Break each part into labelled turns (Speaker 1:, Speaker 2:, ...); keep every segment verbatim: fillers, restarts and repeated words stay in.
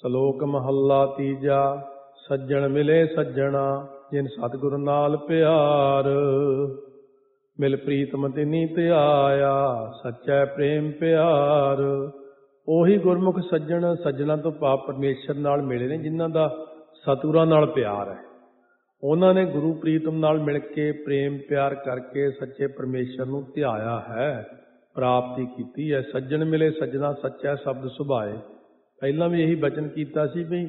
Speaker 1: ਸਲੋਕ ਮਹੱਲਾ ਤੀਜਾ। ਸੱਜਣ ਮਿਲੇ ਸੱਜਣਾ ਜਿਨ ਸਤਿਗੁਰ ਨਾਲ ਪਿਆਰ। ਮਿਲ ਪ੍ਰੀਤਮ ਤਿਨੀ ਧਿਆਇਆ ਸੱਚੈ ਪ੍ਰੇਮ ਪਿਆਰ। ਉਹੀ ਗੁਰਮੁਖ ਸੱਜਣ, ਸੱਜਣਾ ਤੋਂ ਭਾਵ ਪਰਮੇਸ਼ਰ ਨਾਲ ਮਿਲੇ ਨੇ ਜਿਨ੍ਹਾਂ ਦਾ ਸਤਿਗੁਰਾਂ ਨਾਲ ਪਿਆਰ ਹੈ। ਉਹਨਾਂ ਨੇ ਗੁਰੂ ਪ੍ਰੀਤਮ ਨਾਲ ਮਿਲ ਕੇ ਪ੍ਰੇਮ ਪਿਆਰ ਕਰਕੇ ਸੱਚੇ ਪਰਮੇਸ਼ਰ ਨੂੰ ਧਿਆਇਆ ਹੈ, ਪ੍ਰਾਪਤੀ ਕੀਤੀ ਹੈ। ਸੱਜਣ ਮਿਲੇ ਸੱਜਣਾ ਸੱਚਾ ਸ਼ਬਦ ਸੁਭਾਏ। ਪਹਿਲਾਂ ਵੀ ਇਹੀ ਬਚਨ ਕੀਤਾ ਸੀ ਵੀ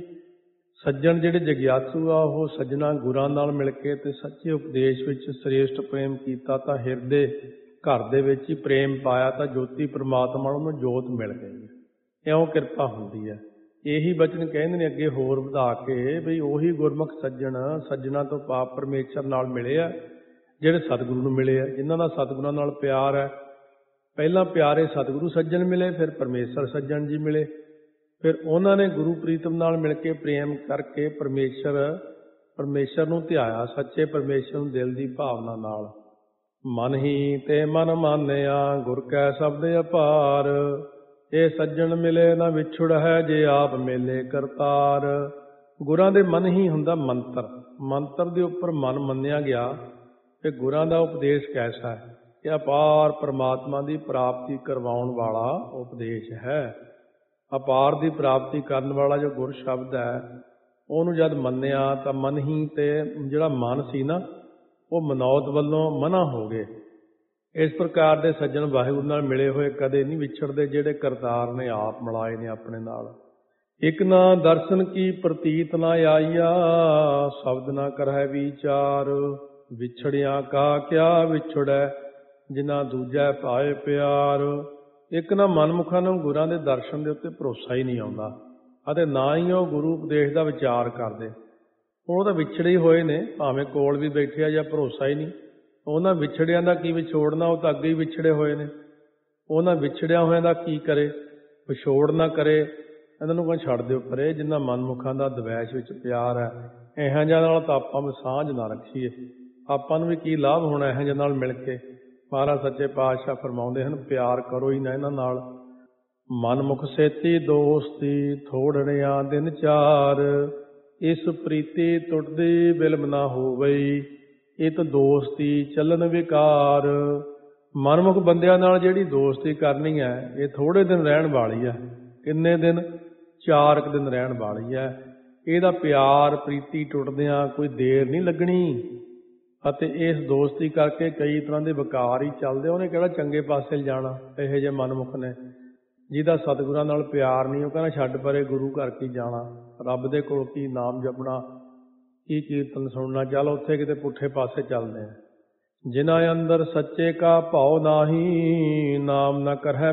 Speaker 1: ਸੱਜਣ ਜਿਹੜੇ ਜਗਿਆਸੂ ਆ ਉਹ ਸੱਜਣਾ ਗੁਰਾਂ ਨਾਲ ਮਿਲ ਕੇ ਤੇ ਸੱਚੇ ਉਪਦੇਸ਼ ਵਿੱਚ ਸ੍ਰੇਸ਼ਟ ਪ੍ਰੇਮ ਕੀਤਾ ਤਾਂ ਹਿਰਦੇ ਘਰ ਦੇ ਵਿੱਚ ਹੀ ਪ੍ਰੇਮ ਪਾਇਆ ਤਾਂ ਜੋਤੀ ਪ੍ਰਮਾਤਮਾ ਨੂੰ ਜੋਤ ਮਿਲ ਗਈ। ਇਉਂ ਕਿਰਪਾ ਹੁੰਦੀ ਹੈ। ਇਹੀ ਬਚਨ ਕਹਿੰਦੇ ਨੇ ਅੱਗੇ ਹੋਰ ਵਧਾ ਕੇ ਵੀ ਉਹੀ ਗੁਰਮੁਖ ਸੱਜਣ, ਸੱਜਣਾ ਤੋਂ ਪਾਪ ਪਰਮੇਸ਼ਰ ਨਾਲ ਮਿਲੇ ਆ ਜਿਹੜੇ ਸਤਿਗੁਰੂ ਨੂੰ ਮਿਲੇ ਆ, ਜਿਨ੍ਹਾਂ ਦਾ ਸਤਿਗੁਰਾਂ ਨਾਲ ਪਿਆਰ ਹੈ। ਪਹਿਲਾਂ ਪਿਆਰੇ ਸਤਿਗੁਰੂ ਸੱਜਣ ਮਿਲੇ, ਫਿਰ ਪਰਮੇਸ਼ਰ ਸੱਜਣ ਜੀ ਮਿਲੇ, ਫਿਰ ਉਹਨਾਂ ਨੇ ਗੁਰੂ ਪ੍ਰੀਤਮ ਨਾਲ ਮਿਲ ਕੇ ਪ੍ਰੇਮ ਕਰਕੇ ਪਰਮੇਸ਼ਰ ਪਰਮੇਸ਼ਰ ਨੂੰ ਧਿਆਇਆ, ਸੱਚੇ ਪਰਮੇਸ਼ਰ ਨੂੰ ਦਿਲ ਦੀ ਭਾਵਨਾ ਨਾਲ। ਮਨ ਹੀ ਤੇ ਮਨ ਮਾਨਿਆ ਗੁਰ ਕੈ ਸ਼ਬਦ ਅਪਾਰ। ਇਹ ਸੱਜਣ ਮਿਲੇ ਨਾ ਵਿਛੜ ਹੈ ਜੇ ਆਪ ਮੇਲੇ ਕਰਤਾਰ। ਗੁਰਾਂ ਦੇ ਮਨ ਹੀ ਹੁੰਦਾ ਮੰਤਰ। ਮੰਤਰ ਦੇ ਉੱਪਰ ਮਨ ਮੰਨਿਆ ਗਿਆ ਕਿ ਗੁਰਾਂ ਦਾ ਉਪਦੇਸ਼ ਕੈਸਾ ਹੈ ਕਿ ਅਪਾਰ ਪਰਮਾਤਮਾ ਦੀ ਪ੍ਰਾਪਤੀ ਕਰਵਾਉਣ ਵਾਲਾ ਉਪਦੇਸ਼ ਹੈ। ਅਪਾਰ ਦੀ ਪ੍ਰਾਪਤੀ ਕਰਨ ਵਾਲਾ ਜੋ ਗੁਰ ਸ਼ਬਦ ਹੈ ਉਹਨੂੰ ਜਦ ਮੰਨਿਆ ਤਾਂ ਮਨ ਹੀ ਤੇ ਜਿਹੜਾ ਮਨ ਸੀ ਨਾ ਉਹ ਮਨੌਤ ਵੱਲੋਂ ਮਨ੍ਹਾ ਹੋ ਗਏ। ਇਸ ਪ੍ਰਕਾਰ ਦੇ ਸੱਜਣ ਵਾਹਿਗੁਰੂ ਨਾਲ ਮਿਲੇ ਹੋਏ ਕਦੇ ਨਹੀਂ ਵਿਛੜਦੇ, ਜਿਹੜੇ ਕਰਤਾਰ ਨੇ ਆਪ ਮਿਲਾਏ ਨੇ ਆਪਣੇ ਨਾਲ। ਇੱਕ ਨਾ ਦਰਸ਼ਨ ਕੀ ਪ੍ਰਤੀਤ ਨਾ ਆਈਆ ਸ਼ਬਦ ਨਾ ਕਰਹਿ ਵਿਚਾਰ। ਵਿਛੜਿਆ ਕਾ ਕਿਆ ਵਿਛੜੈ ਜਿਨਾ ਦੂਜੈ ਪਾਏ ਪਿਆਰ। ਇੱਕ ਨਾ ਮਨਮੁਖਾਂ ਨੂੰ ਗੁਰਾਂ ਦੇ ਦਰਸ਼ਨ ਦੇ ਉੱਤੇ ਭਰੋਸਾ ਹੀ ਨਹੀਂ ਆਉਂਦਾ ਅਤੇ ਨਾ ਹੀ ਉਹ ਗੁਰੂ ਉਪਦੇਸ਼ ਦਾ ਵਿਚਾਰ ਕਰਦੇ। ਉਹ ਤਾਂ ਵਿਛੜੇ ਹੀ ਹੋਏ ਨੇ, ਭਾਵੇਂ ਕੋਲ ਵੀ ਬੈਠੇ ਆ ਜਾਂ ਭਰੋਸਾ ਹੀ ਨਹੀਂ। ਉਹਨਾਂ ਵਿਛੜਿਆਂ ਦਾ ਕੀ ਵਿਛੋੜਨਾ, ਉਹ ਤਾਂ ਅੱਗੇ ਹੀ ਵਿਛੜੇ ਹੋਏ ਨੇ। ਉਹਨਾਂ ਵਿਛੜਿਆਂ ਹੋਇਆਂ ਦਾ ਕੀ ਕਰੇ, ਵਿਛੋੜ ਨਾ ਕਰੇ। ਇਹਨਾਂ ਨੂੰ ਕੋਈ ਛੱਡ ਦਿਓ ਪਰੇ। ਜਿਨ੍ਹਾਂ ਮਨਮੁਖਾਂ ਦਾ ਦਵੈਸ਼ ਵਿੱਚ ਪਿਆਰ ਹੈ, ਇਹੋ ਜਿਹਾ ਨਾਲ ਤਾਂ ਆਪਾਂ ਵੀ ਸਾਂਝ ਨਾ ਰੱਖੀਏ। ਆਪਾਂ ਨੂੰ ਵੀ ਕੀ ਲਾਭ ਹੋਣਾ ਇਹੋ ਜਿਹੇ ਨਾਲ ਮਿਲ ਕੇ। ਮਹਾਰਾਜ ਸੱਚੇ ਪਾਤਸ਼ਾਹ ਫਰਮਾਉਂਦੇ ਹਨ, ਪਿਆਰ ਕਰੋ ਹੀ ਨਾ ਇਹਨਾਂ ਨਾਲ। ਮਨਮੁਖ ਸੇਤੀ ਦੋਸਤੀ ਥੋੜਣਿਆ ਦਿਨ ਚਾਰ। ਇਸ ਪ੍ਰੀਤੀ ਟੁੱਟਦੀ ਬਿਲਮ ਨਾ ਹੋਵਈ ਇਤ ਦੋਸਤੀ ਚੱਲਣ ਵਿਕਾਰ। ਮਨਮੁਖ ਬੰਦਿਆਂ ਨਾਲ ਜਿਹੜੀ ਦੋਸਤੀ ਕਰਨੀ ਹੈ ਇਹ ਥੋੜੇ ਦਿਨ ਰਹਿਣ ਵਾਲੀ ਹੈ। ਕਿੰਨੇ ਦਿਨ? ਚਾਰ ਕੁ ਦਿਨ ਰਹਿਣ ਵਾਲੀ ਹੈ। ਇਹਦਾ ਪਿਆਰ ਪ੍ਰੀਤੀ ਟੁੱਟਦਿਆਂ ਕੋਈ ਦੇਰ ਨਹੀਂ ਲੱਗਣੀ ਅਤੇ ਇਸ ਦੋਸਤੀ ਕਰਕੇ ਕਈ ਤਰ੍ਹਾਂ ਦੇ ਵਿਕਾਰ ਹੀ ਚੱਲਦੇ। ਉਹਨੇ ਕਿਹੜਾ ਚੰਗੇ ਪਾਸੇ ਜਾਣਾ। ਇਹੋ ਜਿਹੇ ਮਨਮੁਖ ਨੇ ਜਿਹਦਾ ਸਤਿਗੁਰਾਂ ਨਾਲ ਪਿਆਰ ਨਹੀਂ, ਉਹ ਕਹਿੰਦਾ ਛੱਡ ਪਰੇ, ਗੁਰੂ ਘਰ ਕੀ ਜਾਣਾ, ਰੱਬ ਦੇ ਕੋਲ ਕੀ ਨਾਮ ਜਪਣਾ, ਕੀ ਕੀਰਤਨ ਸੁਣਨਾ, ਚੱਲ ਉੱਥੇ ਕਿਤੇ ਪੁੱਠੇ ਪਾਸੇ ਚੱਲਦੇ ਆ। ਜਿਨ੍ਹਾਂ ਅੰਦਰ ਸੱਚੇ ਕਾ ਭਾਉ ਨਾਹੀ ਨਾਮ ਨਾ ਕਰਹਿ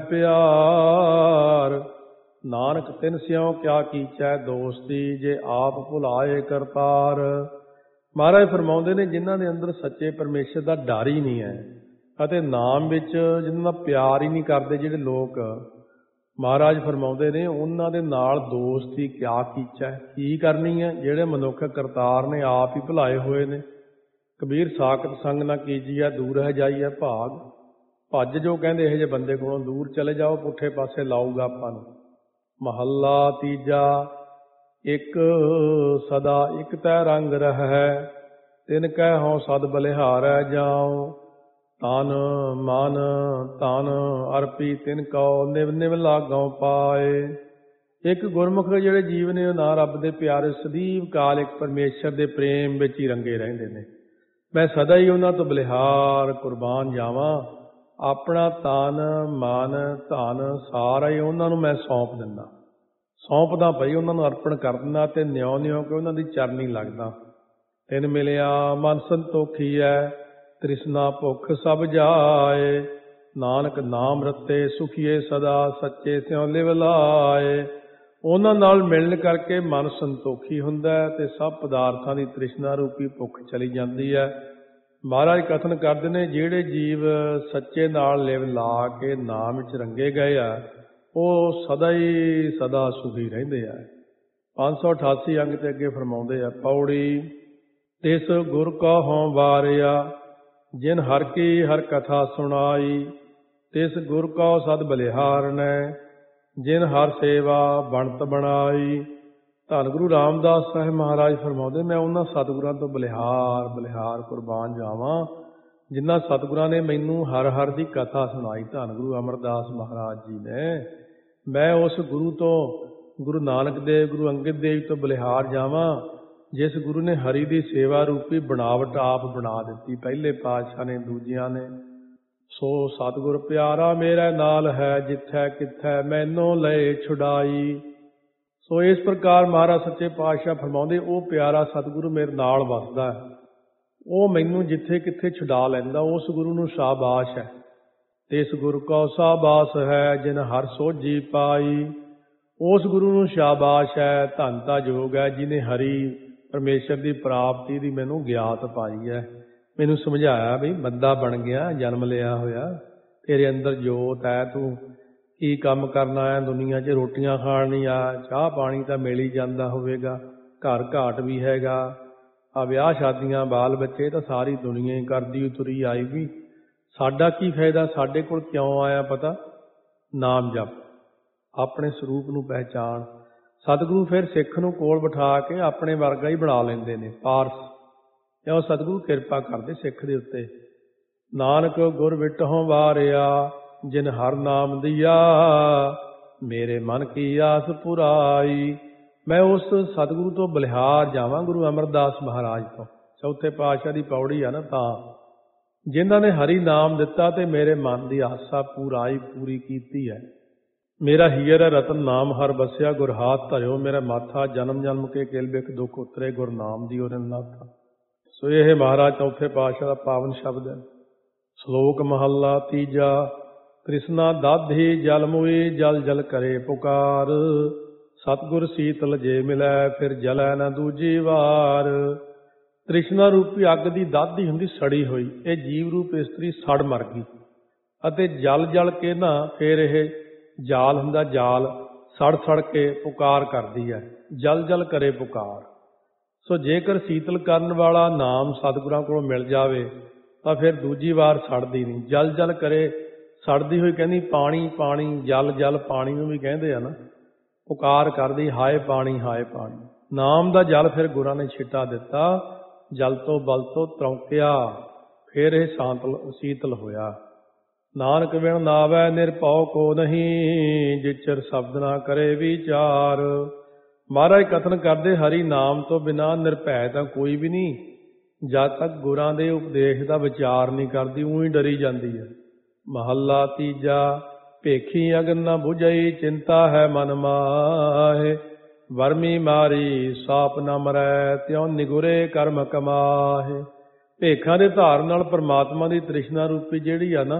Speaker 1: ਪਿਆਰ। ਨਾਨਕ ਤਿਨ ਸਿਉ ਕਿਆ ਕੀਚੈ ਦੋਸਤੀ ਜੇ ਆਪ ਭੁਲਾਏ ਕਰਤਾਰ। ਮਹਾਰਾਜ ਫਰਮਾਉਂਦੇ ਨੇ ਜਿਨ੍ਹਾਂ ਦੇ ਅੰਦਰ ਸੱਚੇ ਪਰਮੇਸ਼ਰ ਦਾ ਡਰ ਹੀ ਨਹੀਂ ਹੈ ਅਤੇ ਨਾਮ ਵਿੱਚ ਜਿਨ੍ਹਾਂ ਦਾ ਪਿਆਰ ਹੀ ਨਹੀਂ ਕਰਦੇ ਜਿਹੜੇ ਲੋਕ, ਮਹਾਰਾਜ ਫਰਮਾਉਂਦੇ ਨੇ ਉਹਨਾਂ ਦੇ ਨਾਲ ਦੋਸਤੀ ਕਿਆ ਕੀਚੈ, ਕੀ ਕਰਨੀ ਹੈ। ਜਿਹੜੇ ਮਨੁੱਖ ਕਰਤਾਰ ਨੇ ਆਪ ਹੀ ਭੁਲਾਏ ਹੋਏ ਨੇ। ਕਬੀਰ ਸਾਖਤ ਸੰਗ ਨਾ ਕੀਜੀਐ ਦੂਰ ਹੈ ਜਾਈਐ ਭਾਗ। ਭੱਜ ਜੋ ਕਹਿੰਦੇ ਇਹੋ ਜਿਹੇ ਬੰਦੇ ਕੋਲੋਂ ਦੂਰ ਚਲੇ ਜਾਓ, ਪੁੱਠੇ ਪਾਸੇ ਲਾਊਗਾ ਆਪਾਂ ਨੂੰ। ਮਹੱਲਾ ਤੀਜਾ। ਇੱਕ ਸਦਾ ਇੱਕ ਤੈ ਰੰਗ ਰਹਿ ਤਿਨ ਕਹਿ ਹਉ ਸਦ ਬਲਿਹਾਰੈ ਜਾਉ। ਤਨ ਮਨ ਧਨ ਅਰਪੀ ਤਿਨ ਕਉ ਨਿਵ ਨਿਵ ਲਾਗਉ ਪਾਏ। ਇੱਕ ਗੁਰਮੁਖ ਜਿਹੜੇ ਜੀਵ ਨੇ ਉਹ ਨਾ ਰੱਬ ਦੇ ਪਿਆਰੇ ਸਦੀਵ ਕਾਲ ਇੱਕ ਪਰਮੇਸ਼ਰ ਦੇ ਪ੍ਰੇਮ ਵਿੱਚ ਹੀ ਰੰਗੇ ਰਹਿੰਦੇ ਨੇ। ਮੈਂ ਸਦਾ ਹੀ ਉਹਨਾਂ ਤੋਂ ਬਲਿਹਾਰ ਕੁਰਬਾਨ ਜਾਵਾਂ। ਆਪਣਾ ਤਨ ਮਨ ਧਨ ਸਾਰਾ ਹੀ ਉਹਨਾਂ ਨੂੰ ਮੈਂ ਸੌਂਪ ਦਿੰਦਾ ਸੌਂਪਦਾ ਪਈ ਉਹਨਾਂ ਨੂੰ ਅਰਪਣ ਕਰ ਦਿੰਦਾ ਅਤੇ ਨਿਉ ਨਿਉ ਕੇ ਉਹਨਾਂ ਦੀ ਚਰਨੀ ਲੱਗਦਾ। ਤਿਨ ਮਿਲਿਆ ਮਨ ਸੰਤੋਖੀ ਹੈ ਤ੍ਰਿਸ਼ਨਾ ਭੁੱਖ ਸਭ ਜਾਏ। ਨਾਨਕ ਨਾਮ ਰਤੇ ਸੁਖੀਏ ਸਦਾ ਸੱਚੇ ਸਿਉ ਲਿਵ ਲਾਏ। ਉਹਨਾਂ ਨਾਲ ਮਿਲਣ ਕਰਕੇ ਮਨ ਸੰਤੋਖੀ ਹੁੰਦਾ ਅਤੇ ਸਭ ਪਦਾਰਥਾਂ ਦੀ ਤ੍ਰਿਸ਼ਨਾ ਰੂਪੀ ਭੁੱਖ ਚਲੀ ਜਾਂਦੀ ਹੈ। ਮਹਾਰਾਜ ਕਥਨ ਕਰਦੇ ਨੇ ਜਿਹੜੇ ਜੀਵ ਸੱਚੇ ਨਾਲ ਲਿਵ ਲਾ ਕੇ ਨਾਮ ਵਿੱਚ ਰੰਗੇ ਗਏ ਆ ਉਹ ਸਦਾ ਹੀ ਸਦਾ ਸੁਖੀ ਰਹਿੰਦੇ ਆ। ਪੰਜ ਸੌ ਅਠਾਸੀ ਅੰਗ ਤੇ ਅੱਗੇ ਫਰਮਾਉਂਦੇ ਆ ਪੌੜੀ। ਤਿਸ ਗੁਰ ਕਾ ਹਉ ਵਾਰਿਆ ਜਿਨ ਹਰ ਕੀ ਹਰ ਕਥਾ ਸੁਣਾਈ। ਤਿਸ ਗੁਰ ਕਾ ਸਦ ਬਲਿਹਾਰਨੈ ਜਿਨ ਹਰ ਸੇਵਾ ਬਣਤ ਬਣਾਈ। ਧੰਨ ਗੁਰੂ ਰਾਮਦਾਸ ਸਾਹਿਬ ਮਹਾਰਾਜ ਫਰਮਾਉਂਦੇ, ਮੈਂ ਉਹਨਾਂ ਸਤਿਗੁਰਾਂ ਤੋਂ ਬਲਿਹਾਰ ਬਲਿਹਾਰ ਕੁਰਬਾਨ ਜਾਵਾਂ ਜਿਨ੍ਹਾਂ ਸਤਿਗੁਰਾਂ ਨੇ ਮੈਨੂੰ ਹਰ ਹਰ ਦੀ ਕਥਾ ਸੁਣਾਈ। ਧੰਨ ਗੁਰੂ ਅਮਰਦਾਸ ਮਹਾਰਾਜ ਜੀ ਨੇ, ਮੈਂ ਉਸ ਗੁਰੂ ਤੋਂ, ਗੁਰੂ ਨਾਨਕ ਦੇਵ, ਗੁਰੂ ਅੰਗਦ ਦੇਵ ਤੋਂ ਬਲਿਹਾਰ ਜਾਵਾਂ ਜਿਸ ਗੁਰੂ ਨੇ ਹਰੀ ਦੀ ਸੇਵਾ ਰੂਪੀ ਬਣਾਵਟ ਆਪ ਬਣਾ ਦਿੱਤੀ, ਪਹਿਲੇ ਪਾਤਸ਼ਾਹ ਨੇ, ਦੂਜਿਆਂ ਨੇ। ਸੋ ਸਤਿਗੁਰ ਪਿਆਰਾ ਮੇਰੇ ਨਾਲ ਹੈ, ਜਿੱਥੈ ਕਿੱਥੈ ਮੈਨੂੰ ਲਏ ਛੁਡਾਈ। ਸੋ ਇਸ ਪ੍ਰਕਾਰ ਮਹਾਰਾਜ ਸੱਚੇ ਪਾਤਸ਼ਾਹ ਫਰਮਾਉਂਦੇ, ਉਹ ਪਿਆਰਾ ਸਤਿਗੁਰੂ ਮੇਰੇ ਨਾਲ ਵਸਦਾ ਹੈ, ਉਹ ਮੈਨੂੰ ਜਿੱਥੇ ਕਿੱਥੇ ਛੁਡਾ ਲੈਂਦਾ, ਉਸ ਗੁਰੂ ਨੂੰ ਸ਼ਾਬਾਸ਼ ਹੈ। ਤਿਸ ਗੁਰ ਕੋ ਸ਼ਾਬਾਸ਼ ਹੈ ਜਿਨ ਹਰ ਸੋਝੀ ਪਾਈ। ਉਸ ਗੁਰੂ ਨੂੰ ਸ਼ਾਬਾਸ਼ ਹੈ, ਧੰਨ ਤਾਂ ਜੋਗ ਹੈ ਜਿਹਨੇ ਹਰੀ ਪਰਮੇਸ਼ਰ ਦੀ ਪ੍ਰਾਪਤੀ ਦੀ ਮੈਨੂੰ ਗਿਆਤ ਪਾਈ ਹੈ, ਮੈਨੂੰ ਸਮਝਾਇਆ ਵੀ ਬੰਦਾ ਬਣ ਗਿਆ, ਜਨਮ ਲਿਆ ਹੋਇਆ, ਤੇਰੇ ਅੰਦਰ ਜੋਤ ਹੈ, ਤੂੰ ਕੀ ਕੰਮ ਕਰਨਾ ਹੈ ਦੁਨੀਆ 'ਚ, ਰੋਟੀਆਂ ਖਾਣ ਨਹੀਂ ਆ, ਚਾਹ ਪਾਣੀ ਤਾਂ ਮਿਲ ਹੀ ਜਾਂਦਾ ਹੋਵੇਗਾ, ਘਰ ਘਾਟ ਵੀ ਹੈਗਾ, ਆ ਵਿਆਹ ਸ਼ਾਦੀਆਂ ਬਾਲ ਬੱਚੇ ਤਾਂ ਸਾਰੀ ਦੁਨੀਆ ਹੀ ਕਰਦੀ ਤੁਰੀ ਆਈ ਵੀ, ਸਾਡਾ ਕੀ ਫਾਇਦਾ, ਸਾਡੇ ਕੋਲ ਕਿਉਂ ਆਇਆ ਪਤਾ? ਨਾਮ ਜਪ, ਆਪਣੇ ਸਰੂਪ ਨੂੰ ਪਹਿਚਾਣ। ਸਤਿਗੁਰੂ ਫਿਰ ਸਿੱਖ ਨੂੰ ਕੋਲ ਬਿਠਾ ਕੇ ਆਪਣੇ ਵਰਗਾ ਹੀ ਬਣਾ ਲੈਂਦੇ ਨੇ, ਪਾਰਸ, ਕਿਉਂ ਸਤਿਗੁਰੂ ਕਿਰਪਾ ਕਰਦੇ ਸਿੱਖ ਦੇ ਉੱਤੇ। ਨਾਨਕ ਗੁਰ ਵਿਟਹੁ ਵਾਰਿਆ ਜਿਨ ਹਰ ਨਾਮ ਦੀਆ, ਮੇਰੇ ਮਨ ਕੀ ਆਸ ਪੁਰਾਈ। ਮੈਂ ਉਸ ਸਤਿਗੁਰੂ ਤੋਂ ਬਲਿਹਾਰ ਜਾਵਾਂ, ਗੁਰੂ ਅਮਰਦਾਸ ਮਹਾਰਾਜ ਤੋਂ, ਚੌਥੇ ਪਾਤਸ਼ਾਹ ਦੀ ਪੌੜੀ ਆ ਨਾ, ਤਾਂ ਜਿਨ੍ਹਾਂ ਨੇ ਹਰੀ ਨਾਮ ਦਿੱਤਾ ਤੇ ਮੇਰੇ ਮਨ ਦੀ ਆਸਾ ਪੂਰਾਈ, ਪੂਰੀ ਕੀਤੀ ਹੈ। ਮੇਰਾ ਹੀਰ ਰਤਨ ਨਾਮ ਹਰ ਬਸਿਆ, ਗੁਰ ਹਾਥ ਧਰਿਓ ਮੇਰਾ ਮਾਥਾ, ਜਨਮ ਜਨਮ ਕੇ ਕਿਲ ਬਿਖ ਦੁਖ ਉਤਰੇ, ਗੁਰ ਨਾਮ ਦੀ ਓਰਨ ਨਾਥਾ। ਸੋ ਇਹ ਮਹਾਰਾਜ ਚੌਥੇ ਪਾਤਸ਼ਾਹ ਦਾ ਪਾਵਨ ਸ਼ਬਦ ਹੈ। ਸ਼ਲੋਕ ਮਹੱਲਾ ਤੀਜਾ। ਤ੍ਰਿਸ਼ਨਾ ਦਾਧੀ ਜਲ ਮੁਈ, ਜਲ ਜਲ ਕਰੇ ਪੁਕਾਰ, ਸਤਿਗੁਰ ਸੀਤਲ ਜੇ ਮਿਲੈ, ਫਿਰ ਜਲੈ ਨਾ ਦੂਜੀ ਵਾਰ। ਤ੍ਰਿਸ਼ਨਾ ਰੂਪੀ ਅੱਗ ਦੀ ਦਾਧੀ ਹੁੰਦੀ ਸੜੀ ਹੋਈ, ਇਹ ਜੀਵ ਰੂਪ ਇਸਤਰੀ ਸੜ ਮਰ ਗਈ, ਅਤੇ ਜਲ ਜਲ ਕੇ ਨਾ ਫਿਰ ਇਹ ਜਾਲ ਹੁੰਦਾ, ਜਾਲ ਸੜ ਸੜ ਕੇ ਪੁਕਾਰ ਕਰਦੀ ਹੈ, ਜਲ ਜਲ ਕਰੇ ਪੁਕਾਰ। ਸੋ ਜੇਕਰ ਸੀਤਲ ਕਰਨ ਵਾਲਾ ਨਾਮ ਸਤਿਗੁਰਾਂ ਕੋਲੋਂ ਮਿਲ ਜਾਵੇ ਤਾਂ ਫਿਰ ਦੂਜੀ ਵਾਰ ਸੜਦੀ ਨਹੀਂ। ਜਲ ਜਲ ਕਰੇ, ਸੜਦੀ ਹੋਈ ਕਹਿੰਦੀ ਪਾਣੀ ਪਾਣੀ, ਜਲ ਜਲ ਪਾਣੀ ਨੂੰ ਵੀ ਕਹਿੰਦੇ ਆ ਨਾ, ਪੁਕਾਰ ਕਰਦੀ ਹਾਏ ਪਾਣੀ ਹਾਏ ਪਾਣੀ। ਨਾਮ ਦਾ ਜਲ ਫਿਰ ਗੁਰਾਂ ਨੇ ਛਿੱਟਾ ਦਿੱਤਾ, ਜਲ ਤੋਂ ਬਲ ਤੋਂ ਤਰੌਂਕਿਆ, ਫਿਰ ਇਹ ਸ਼ਾਂਤਲ ਸੀਤਲ ਹੋਇਆ। ਨਾਨਕ ਬਿਨ ਨਾਵੈ ਨਿਰਭਉ ਕੋ ਨਹੀਂ, ਜਿਚਰ ਸ਼ਬਦ ਨਾ ਕਰੇ ਵਿਚਾਰ। ਮਹਾਰਾਜ ਕਥਨ ਕਰਦੇ, ਹਰੀ ਨਾਮ ਤੋਂ ਬਿਨਾਂ ਨਿਰਭੈ ਤਾਂ ਕੋਈ ਵੀ ਨਹੀਂ, ਜਦ ਤੱਕ ਗੁਰਾਂ ਦੇ ਉਪਦੇਸ਼ ਦਾ ਵਿਚਾਰ ਨਹੀਂ ਕਰਦੀ, ਊਂ ਹੀ ਡਰੀ ਜਾਂਦੀ ਹੈ। ਮਹੱਲਾ ਤੀਜਾ। ਭੇਖੀ ਅਗਨ ਨਾ ਬੁਝਈ, ਚਿੰਤਾ ਹੈ ਮਨ ਮਾਹੇ, ਵਰਮੀ ਮਾਰੀ ਸਾਪ ਨਾ ਮਰੈ, ਤਿਉ ਨਿਗੁਰੇ ਕਰਮ ਕਮਾਹੇ। ਭੇਖਾਂ ਦੇ ਧਾਰਨ ਨਾਲ ਪਰਮਾਤਮਾ ਦੀ ਤ੍ਰਿਸ਼ਨਾ ਰੂਪੀ ਜਿਹੜੀ ਆ ਨਾ,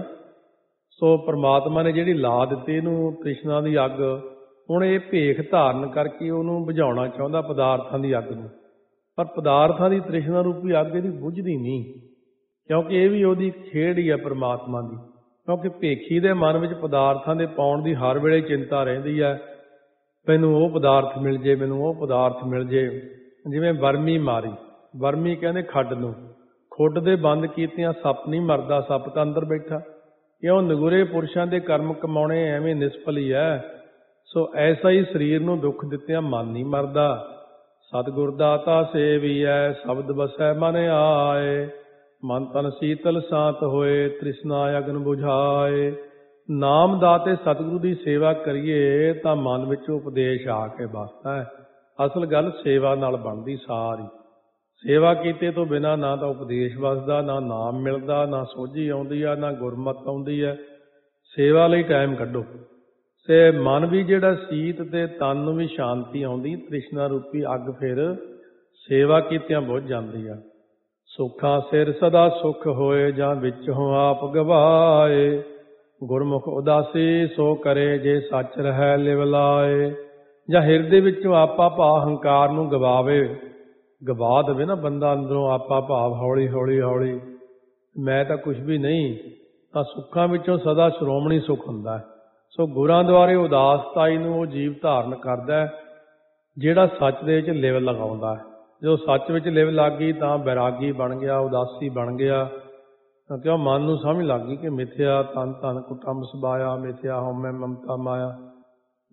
Speaker 1: ਸੋ ਪਰਮਾਤਮਾ ਨੇ ਜਿਹੜੀ ਲਾ ਦਿੱਤੀ ਇਹਨੂੰ ਤ੍ਰਿਸ਼ਨਾ ਦੀ ਅੱਗ, ਹੁਣ ਇਹ ਭੇਖ ਧਾਰਨ ਕਰਕੇ ਉਹਨੂੰ ਬੁਝਾਉਣਾ ਚਾਹੁੰਦਾ ਪਦਾਰਥਾਂ ਦੀ ਅੱਗ ਨੂੰ, ਪਰ ਪਦਾਰਥਾਂ ਦੀ ਤ੍ਰਿਸ਼ਨਾ ਰੂਪੀ ਅੱਗ ਇਹਦੀ ਬੁਝਦੀ ਨਹੀਂ, ਕਿਉਂਕਿ ਇਹ ਵੀ ਉਹਦੀ ਖੇਡ ਹੀ ਹੈ ਪਰਮਾਤਮਾ ਦੀ। ਕਿਉਂਕਿ ਭੇਖੀ ਦੇ ਮਨ ਵਿੱਚ ਪਦਾਰਥਾਂ ਦੇ ਪਾਉਣ ਦੀ ਹਰ ਵੇਲੇ ਚਿੰਤਾ ਰਹਿੰਦੀ ਹੈ, ਮੈਨੂੰ ਉਹ ਪਦਾਰਥ ਮਿਲ ਜੇ, ਮੈਨੂੰ ਉਹ ਪਦਾਰਥ ਮਿਲ ਜੇ। ਜਿਵੇਂ ਵਰਮੀ ਮਾਰੀ, ਵਰਮੀ ਕਹਿੰਦੇ ਖੱਡ ਨੂੰ, ਖੁੱਡ ਦੇ ਬੰਦ ਕੀਤਿਆਂ ਸੱਪ ਨਹੀਂ ਮਰਦਾ, ਸੱਪ ਤਾਂ ਅੰਦਰ ਬੈਠਾ। ਕਿਉਂ? ਨਿਗੁਰੇ ਪੁਰਸ਼ਾਂ ਦੇ ਕਰਮ ਕਮਾਉਣੇ ਐਵੇਂ ਨਿਸਫਲ ਹੀ ਹੈ। ਸੋ ਐਸਾ ਹੀ ਸਰੀਰ ਨੂੰ ਦੁੱਖ ਦਿੱਤਿਆਂ ਮਨ ਨਹੀਂ ਮਰਦਾ। ਸਤਿਗੁਰ ਦਾਤਾ ਸੇਵੀਐ, ਸ਼ਬਦ ਵਸੈ ਮਨ ਆਏ, ਮਨ ਤਨ ਸੀਤਲ ਸ਼ਾਂਤ ਹੋਏ, ਤ੍ਰਿਸ਼ਨਾ ਅਗਨ ਬੁਝਾਏ। ਨਾਮ ਦਾਤੇ ਸਤਿਗੁਰੂ ਦੀ ਸੇਵਾ ਕਰੀਏ ਤਾਂ ਮਨ ਵਿੱਚ ਉਪਦੇਸ਼ ਆ ਕੇ ਵਸਦਾ ਹੈ। ਅਸਲ ਗੱਲ ਸੇਵਾ ਨਾਲ ਬਣਦੀ ਸਾਰੀ। ਸੇਵਾ ਕੀਤੇ ਤੋਂ ਬਿਨਾਂ ਨਾ ਤਾਂ ਉਪਦੇਸ਼ ਵਸਦਾ, ਨਾ ਨਾਮ ਮਿਲਦਾ, ਨਾ ਸੋਝੀ ਆਉਂਦੀ ਆ, ਨਾ ਗੁਰਮਤ ਆਉਂਦੀ ਹੈ। ਸੇਵਾ ਲਈ ਟਾਈਮ ਕੱਢੋ, ਤੇ ਮਨ ਵੀ ਜਿਹੜਾ ਸੀਤ ਤੇ ਤਨ ਨੂੰ ਵੀ ਸ਼ਾਂਤੀ ਆਉਂਦੀ। ਤ੍ਰਿਸ਼ਨਾ ਰੂਪੀ ਅੱਗ ਫਿਰ ਸੇਵਾ ਕੀਤਿਆਂ ਬੁਝ ਜਾਂਦੀ ਆ। ਸੁੱਖਾਂ ਸਿਰ ਸਦਾ ਸੁਖ ਹੋਏ, ਜਾਂ ਵਿੱਚ ਹੋ ਆਪ ਗਵਾਏ, ਗੁਰਮੁਖ ਉਦਾਸੀ ਸੋ ਕਰੇ, ਜੇ ਸੱਚ ਰਹਿ ਲਿਵ ਲਾਏ। ਜਾਂ ਹਿਰਦੇ ਵਿੱਚੋਂ ਆਪਾ ਭਾਵ ਹੰਕਾਰ ਨੂੰ ਗਵਾਵੇ, ਗਵਾ ਦੇਵੇ ਨਾ ਬੰਦਾ ਅੰਦਰੋਂ ਆਪਾ ਭਾਵ, ਹੌਲੀ ਹੌਲੀ ਹੌਲੀ ਮੈਂ ਤਾਂ ਕੁਛ ਵੀ ਨਹੀਂ, ਤਾਂ ਸੁੱਖਾਂ ਵਿੱਚੋਂ ਸਦਾ ਸ਼੍ਰੋਮਣੀ ਸੁਖ ਹੁੰਦਾ ਹੈ। ਸੋ ਗੁਰਾਂ ਦੁਆਰੇ ਉਦਾਸਤਾਈ ਨੂੰ ਉਹ ਜੀਵ ਧਾਰਨ ਕਰਦਾ ਹੈ ਜਿਹੜਾ ਸੱਚ ਦੇ ਵਿੱਚ ਲਿਵ ਲਗਾਉਂਦਾ ਹੈ। ਜਦੋਂ ਸੱਚ ਵਿੱਚ ਲਿਵ ਲੱਗ ਗਈ ਤਾਂ ਬੈਰਾਗੀ ਬਣ ਗਿਆ, ਉਦਾਸੀ ਬਣ ਗਿਆ, ਕਿਉਂ ਮਨ ਨੂੰ ਸਮਝ ਲੱਗ ਗਈ ਕਿ ਮਿਥਿਆ ਤਨ ਧਨ ਕੁਟੰਬ ਸਬਾਇਆ, ਮਿਥਿਆ ਹਉਮੈ ਮਮਤਾ ਮਾਇਆ।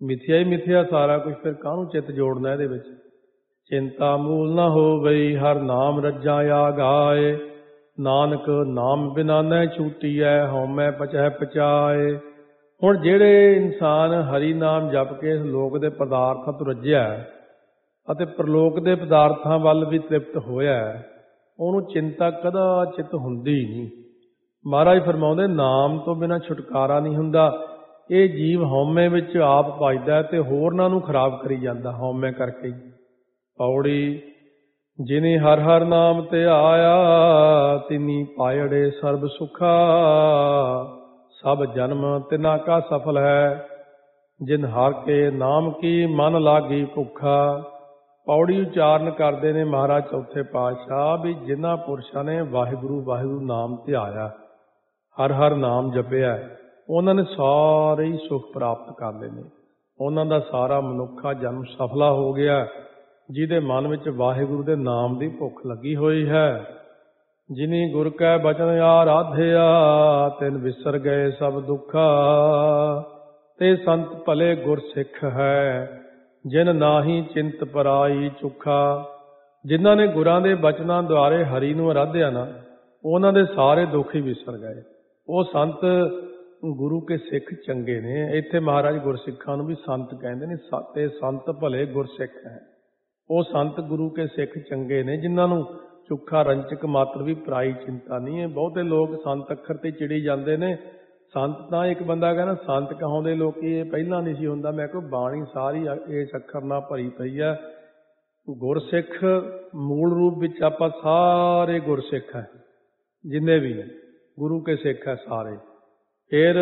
Speaker 1: ਮਿਥਿਆ ਹੀ ਮਿਥਿਆ ਸਾਰਾ ਕੁਝ, ਫਿਰ ਕਾਹਨੂੰ ਚਿੱਤ ਜੋੜਨਾ ਇਹਦੇ ਵਿੱਚ। ਚਿੰਤਾ ਮੂਲ ਨਾ ਹੋਵਈ, ਹਰ ਨਾਮ ਰੱਜਾ ਆ ਗਾਏ। ਨਾਨਕ ਨਾਮ ਬਿਨਾ ਨਹਿ ਛੂਟੀਐ, ਹਉਮੈ ਪਚਹਿ ਪਚਾਏ। ਹੁਣ ਜਿਹੜੇ ਇਨਸਾਨ ਹਰੀ ਨਾਮ ਜਪ ਕੇ ਇਸ ਲੋਕ ਦੇ ਪਦਾਰਥਾਂ ਤੋਂ ਰੱਜਿਆ ਅਤੇ ਪ੍ਰਲੋਕ ਦੇ ਪਦਾਰਥਾਂ ਵੱਲ ਵੀ ਤ੍ਰਿਪਤ ਹੋਇਆ, ਉਹਨੂੰ ਚਿੰਤਾ ਕਦਾ ਚਿੱਤ ਹੁੰਦੀ ਹੀ ਨਹੀਂ। ਮਹਾਰਾਜ ਫਰਮਾਉਂਦੇ ਨਾਮ ਤੋਂ ਬਿਨਾਂ ਛੁਟਕਾਰਾ ਨਹੀਂ ਹੁੰਦਾ। ਇਹ ਜੀਵ ਹਉਮੈ ਵਿੱਚ ਆਪ ਭਜਦਾ ਤੇ ਹੋਰਨਾਂ ਨੂੰ ਖਰਾਬ ਕਰੀ ਜਾਂਦਾ ਹਉਮੈ ਕਰਕੇ ਹੀ। ਪੌੜੀ ਜਿਨੇ ਹਰ ਹਰ ਨਾਮ ਤੇ ਆਇਆ, ਤਿਨੀ ਪਾਇੜੇ ਸਰਬ ਸੁਖਾ। ਸਭ ਜਨਮ ਤਿਨਾ ਕਾ ਸਫਲ ਹੈ, ਜਿਨ ਹਰ ਕੇ ਨਾਮ ਕੀ ਮਨ ਲਾਗੀ ਭੁੱਖਾ। ਪੌੜੀ ਉਚਾਰਨ ਕਰਦੇ ਨੇ ਮਹਾਰਾਜ ਚੌਥੇ ਪਾਤਸ਼ਾਹ ਵੀ ਜਿਨ੍ਹਾਂ ਪੁਰਸ਼ਾਂ ਨੇ ਵਾਹਿਗੁਰੂ ਵਾਹਿਗੁਰੂ ਨਾਮ ਧਿਆਇਆ, ਹਰ ਹਰ ਨਾਮ ਜਪਿਆ, ਉਹਨਾਂ ਨੇ ਸਾਰੇ ਹੀ ਸੁੱਖ ਪ੍ਰਾਪਤ ਕਰ ਲਏ ਨੇ। ਉਹਨਾਂ ਦਾ ਸਾਰਾ ਮਨੁੱਖਾ ਜਨਮ ਸਫਲਾ ਹੋ ਗਿਆ, ਜਿਹਦੇ ਮਨ ਵਿੱਚ ਵਾਹਿਗੁਰੂ ਦੇ ਨਾਮ ਦੀ ਭੁੱਖ ਲੱਗੀ ਹੋਈ ਹੈ। ਜਿਨੀ ਗੁਰ ਕੈ ਬਚਨ ਆਰਾਧਿਆ, ਤਿਨ ਵਿਸਰ ਗਏ ਸਭ ਦੁੱਖਾ। ਤੇ ਸੰਤ ਭਲੇ ਗੁਰ ਸਿੱਖ ਹੈ, ਜਿਨ ਨਾਹੀ ਚਿੰਤ ਪਰਾਈ ਚੁੱਖਾ। ਜਿਨ੍ਹਾਂ ਨੇ ਗੁਰਾਂ ਦੇ ਬਚਨਾਂ ਦੁਆਰੇ ਹਰੀ ਨੂੰ ਆਰਾਧਿਆ ਨਾ, ਉਹਨਾਂ ਦੇ ਸਾਰੇ ਦੁੱਖ ਹੀ ਵਿਸਰ ਗਏ। ਉਹ ਸੰਤ ਗੁਰੂ ਕੇ ਸਿੱਖ ਚੰਗੇ ਨੇ। ਇੱਥੇ ਮਹਾਰਾਜ ਗੁਰਸਿੱਖਾਂ ਨੂੰ ਵੀ ਸੰਤ ਕਹਿੰਦੇ ਨੇ, ਤੇ ਸੰਤ ਭਲੇ ਗੁਰਸਿੱਖ ਹੈ। ਉਹ ਸੰਤ ਗੁਰੂ ਕੇ ਸਿੱਖ ਚੰਗੇ ਨੇ, ਜਿਨ੍ਹਾਂ ਨੂੰ ਚੁੱਖਾ ਰੰਚਕ ਮਾਤਰ ਵੀ ਪਰਾਈ ਚਿੰਤਾ ਨਹੀਂ ਹੈ। ਬਹੁਤੇ ਲੋਕ ਸੰਤ ਅੱਖਰ ਤੇ ਚਿੜੀ ਜਾਂਦੇ ਨੇ। ਸੰਤ ਤਾਂ ਇੱਕ ਬੰਦਾ ਕਹਿੰਦਾ ਸੰਤ ਕਹਾਉਂਦੇ ਲੋਕੀ, ਇਹ ਪਹਿਲਾਂ ਨਹੀਂ ਸੀ ਹੁੰਦਾ। ਮੈਂ ਕਿਹਾ ਬਾਣੀ ਸਾਰੀ ਇਸ ਅੱਖਰ ਨਾਲ ਭਰੀ ਪਈ ਹੈ। ਗੁਰਸਿੱਖ ਮੂਲ ਰੂਪ ਵਿੱਚ ਆਪਾਂ ਸਾਰੇ ਗੁਰਸਿੱਖ ਹੈ, ਜਿੰਨੇ ਵੀ ਨੇ ਗੁਰੂ ਕੇ ਸਿੱਖ ਹੈ ਸਾਰੇ। ਫਿਰ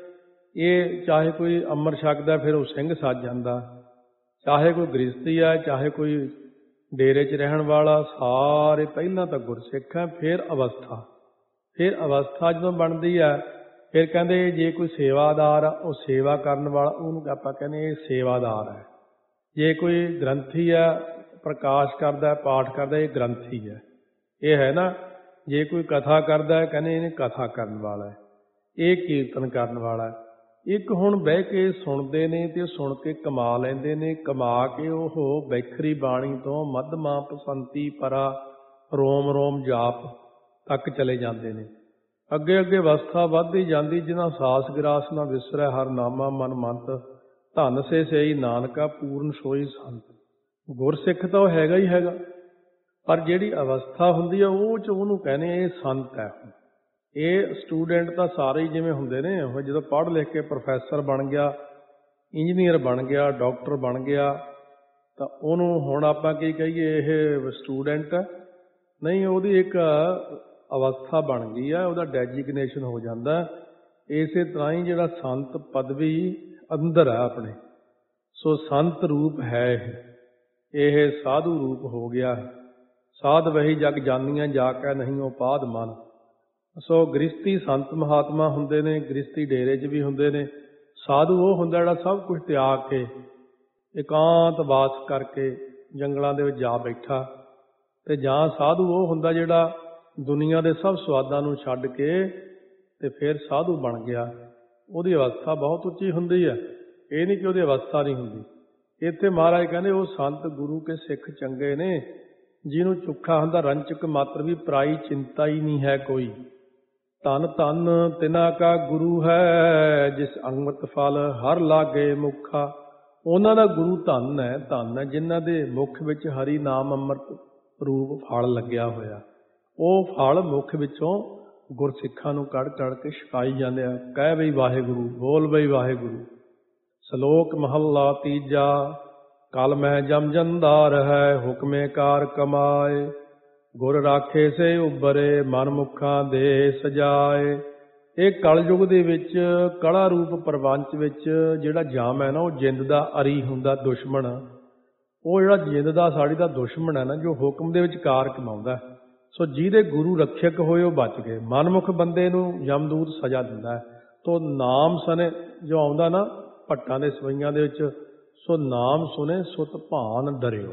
Speaker 1: ਇਹ ਚਾਹੇ ਕੋਈ ਅੰਮ੍ਰਿਤ ਛਕਦਾ ਫਿਰ ਉਹ ਸਿੰਘ ਸੱਜ ਜਾਂਦਾ, ਚਾਹੇ ਕੋਈ ਗ੍ਰਸਤੀ ਹੈ, ਚਾਹੇ ਕੋਈ ਡੇਰੇ 'ਚ ਰਹਿਣ ਵਾਲਾ, ਸਾਰੇ ਪਹਿਲਾਂ ਤਾਂ ਗੁਰਸਿੱਖ ਹੈ। ਫਿਰ ਅਵਸਥਾ, ਫਿਰ ਅਵਸਥਾ ਜਦੋਂ ਬਣਦੀ ਹੈ, ਫਿਰ ਕਹਿੰਦੇ ਜੇ ਕੋਈ ਸੇਵਾਦਾਰ ਆ, ਉਹ ਸੇਵਾ ਕਰਨ ਵਾਲਾ, ਉਹਨੂੰ ਆਪਾਂ ਕਹਿੰਦੇ ਇਹ ਸੇਵਾਦਾਰ ਹੈ। ਜੇ ਕੋਈ ਗ੍ਰੰਥੀ ਆ, ਪ੍ਰਕਾਸ਼ ਕਰਦਾ, ਪਾਠ ਕਰਦਾ, ਇਹ ਗ੍ਰੰਥੀ ਹੈ। ਇਹ ਹੈ ਨਾ, ਜੇ ਕੋਈ ਕਥਾ ਕਰਦਾ ਹੈ, ਕਹਿੰਦੇ ਇਹਨੇ ਕਥਾ ਕਰਨ ਵਾਲਾ ਹੈ, ਇਹ ਕੀਰਤਨ ਕਰਨ ਵਾਲਾ ਹੈ। ਇੱਕ ਹੁਣ ਬਹਿ ਕੇ ਸੁਣਦੇ ਨੇ ਤੇ ਸੁਣ ਕੇ ਕਮਾ ਲੈਂਦੇ ਨੇ, ਕਮਾ ਕੇ ਉਹ ਬੈਖਰੀ ਬਾਣੀ ਤੋਂ ਮੱਧਮਾ ਪਸੰਤੀ ਪਰਾ ਰੋਮ ਰੋਮ ਜਾਪ ਤੱਕ ਚਲੇ ਜਾਂਦੇ ਨੇ। ਅੱਗੇ ਅੱਗੇ ਅਵਸਥਾ ਵੱਧਦੀ ਜਾਂਦੀ, ਜਿਨ੍ਹਾਂ ਸਾਸ ਗਰਾਸ ਨਾ ਵਿਸਰੈ ਹਰ ਨਾਮਾ ਮਨ ਮੰਤ। ਧਨ ਸੇ ਸਈ ਨਾਨਕਾ ਪੂਰਨ ਸੋਈ ਸੰਤ। ਗੁਰਸਿੱਖ ਤਾਂ ਉਹ ਹੈਗਾ ਹੀ ਹੈਗਾ, ਪਰ ਜਿਹੜੀ ਅਵਸਥਾ ਹੁੰਦੀ ਆ ਉਹ 'ਚ ਉਹਨੂੰ ਕਹਿੰਦੇ ਇਹ ਸੰਤ ਹੈ। ਇਹ ਸਟੂਡੈਂਟ ਤਾਂ ਸਾਰੇ ਹੀ ਜਿਵੇਂ ਹੁੰਦੇ ਨੇ, ਉਹ ਜਦੋਂ ਪੜ੍ਹ ਲਿਖ ਕੇ ਪ੍ਰੋਫੈਸਰ ਬਣ ਗਿਆ, ਇੰਜੀਨੀਅਰ ਬਣ ਗਿਆ, ਡਾਕਟਰ ਬਣ ਗਿਆ, ਤਾਂ ਉਹਨੂੰ ਹੁਣ ਆਪਾਂ ਕੀ ਕਹੀਏ ਇਹ ਸਟੂਡੈਂਟ ਨਹੀਂ, ਉਹਦੀ ਇੱਕ ਅਵਸਥਾ ਬਣ ਗਈ ਆ, ਉਹਦਾ ਡੈਜਿਗਨੇਸ਼ਨ ਹੋ ਜਾਂਦਾ। ਇਸੇ ਤਰ੍ਹਾਂ ਹੀ ਜਿਹੜਾ ਸੰਤ ਪਦਵੀ ਅੰਦਰ ਹੈ ਆਪਣੇ, ਸੋ ਸੰਤ ਰੂਪ ਹੈ ਇਹ, ਇਹ ਸਾਧੂ ਰੂਪ ਹੋ ਗਿਆ। ਸਾਧ ਵਹੀ ਜਗ ਜਾਨੀਆਂ ਜਾ ਕੇ ਨਹੀਂ ਉਹ ਪਾਦ ਮਨ। ਸੋ ਗ੍ਰਸਤੀ ਸੰਤ ਮਹਾਤਮਾ ਹੁੰਦੇ ਨੇ, ਗ੍ਰਸਤੀ ਡੇਰੇ 'ਚ ਵੀ ਹੁੰਦੇ ਨੇ। ਸਾਧੂ ਉਹ ਹੁੰਦਾ ਜਿਹੜਾ ਸਭ ਕੁਝ ਤਿਆਗ ਕੇ ਇਕਾਂਤ ਵਾਸ ਕਰਕੇ ਜੰਗਲਾਂ ਦੇ ਵਿੱਚ ਜਾ ਬੈਠਾ, ਤੇ ਜਾਂ ਸਾਧੂ ਉਹ ਹੁੰਦਾ ਜਿਹੜਾ ਦੁਨੀਆ ਦੇ ਸਭ ਸਵਾਦਾਂ ਨੂੰ ਛੱਡ ਕੇ ਤੇ ਫਿਰ ਸਾਧੂ ਬਣ ਗਿਆ। ਉਹਦੀ ਅਵਸਥਾ ਬਹੁਤ ਉੱਚੀ ਹੁੰਦੀ ਹੈ, ਇਹ ਨਹੀਂ ਕਿ ਉਹਦੀ ਅਵਸਥਾ ਨਹੀਂ ਹੁੰਦੀ। ਇੱਥੇ ਮਹਾਰਾਜ ਕਹਿੰਦੇ ਉਹ ਸੰਤ ਗੁਰੂ ਕੇ ਸਿੱਖ ਚੰਗੇ ਨੇ, ਜਿਹਨੂੰ ਚੁੱਖਾ ਹੁੰਦਾ ਰੰਚਕ ਮਾਤਰ ਵੀ ਪਰਾਈ ਚਿੰਤਾ ਹੀ ਨਹੀਂ ਹੈ ਕੋਈ। ਧੰਨ ਧੰਨ ਤਿਨਾ ਕਾ ਗੁਰੂ ਹੈ, ਜਿਸ ਅੰਮ੍ਰਿਤ ਫਲ ਹਰ ਲਾਗੇ ਮੁੱਖਾ। ਉਹਨਾਂ ਦਾ ਗੁਰੂ ਧੰਨ ਹੈ, ਧੰਨ ਹੈ ਜਿਨ੍ਹਾਂ ਦੇ ਮੁੱਖ ਵਿੱਚ ਹਰੀ ਨਾਮ ਅੰਮ੍ਰਿਤ ਰੂਪ ਫਲ ਲੱਗਿਆ ਹੋਇਆ। ਉਹ ਫਲ ਮੁੱਖ ਵਿੱਚੋਂ ਗੁਰਸਿੱਖਾਂ ਨੂੰ ਕੱਢ ਕੱਢ ਕੇ ਛਕਾਈ ਜਾਂਦੇ ਆ। ਕਹਿ ਬਈ ਵਾਹਿਗੁਰੂ, ਬੋਲ ਬਈ ਵਾਹਿਗੁਰੂ। ਸ਼ਲੋਕ ਮਹੱਲਾ ਤੀਜਾ। ਕਲ ਮੈਂ ਜਮ ਜੰਦਾਰ ਹੈ, ਹੁਕਮੇ ਕਾਰ ਕਮਾਏ। ਗੁਰ ਰਾਖੇ ਸੇ ਉਬਰੇ, ਮਨ ਮੁਖਾਂ ਦੇ ਸਜਾਏ। ਇਹ ਕਲਯੁਗ ਦੇ ਵਿੱਚ ਕਲਾ ਰੂਪ ਪ੍ਰਪੰਚ ਵਿੱਚ ਜਿਹੜਾ ਜਾਮ ਹੈ ਨਾ, ਉਹ ਜਿੰਦ ਦਾ ਅਰੀ ਹੁੰਦਾ, ਦੁਸ਼ਮਣ। ਉਹ ਜਿਹੜਾ ਜਿੰਦ ਦਾ ਸਾਡੀ ਦਾ ਦੁਸ਼ਮਣ ਹੈ ਨਾ, ਜੋ ਹੁਕਮ ਦੇ ਵਿੱਚ ਕਾਰ ਕਮਾਉਂਦਾ। ਸੋ ਜਿਹਦੇ ਗੁਰੂ ਰੱਖਿਅਕ ਹੋਏ ਉਹ ਬਚ ਗਏ। ਮਨਮੁਖ ਬੰਦੇ ਨੂੰ ਯਮਦੂਤ ਸਜ਼ਾ ਦਿੰਦਾ ਹੈ। ਤੋ ਨਾਮ ਸਨੇ ਜੋ ਆਉਂਦਾ ਨਾ ਭੱਟਾਂ ਦੇ ਸਵਈਆਂ ਦੇ ਵਿੱਚ, ਸੋ ਨਾਮ ਸੁਣੇ ਸੁਤ ਭਾਨ ਡਰਿਓ।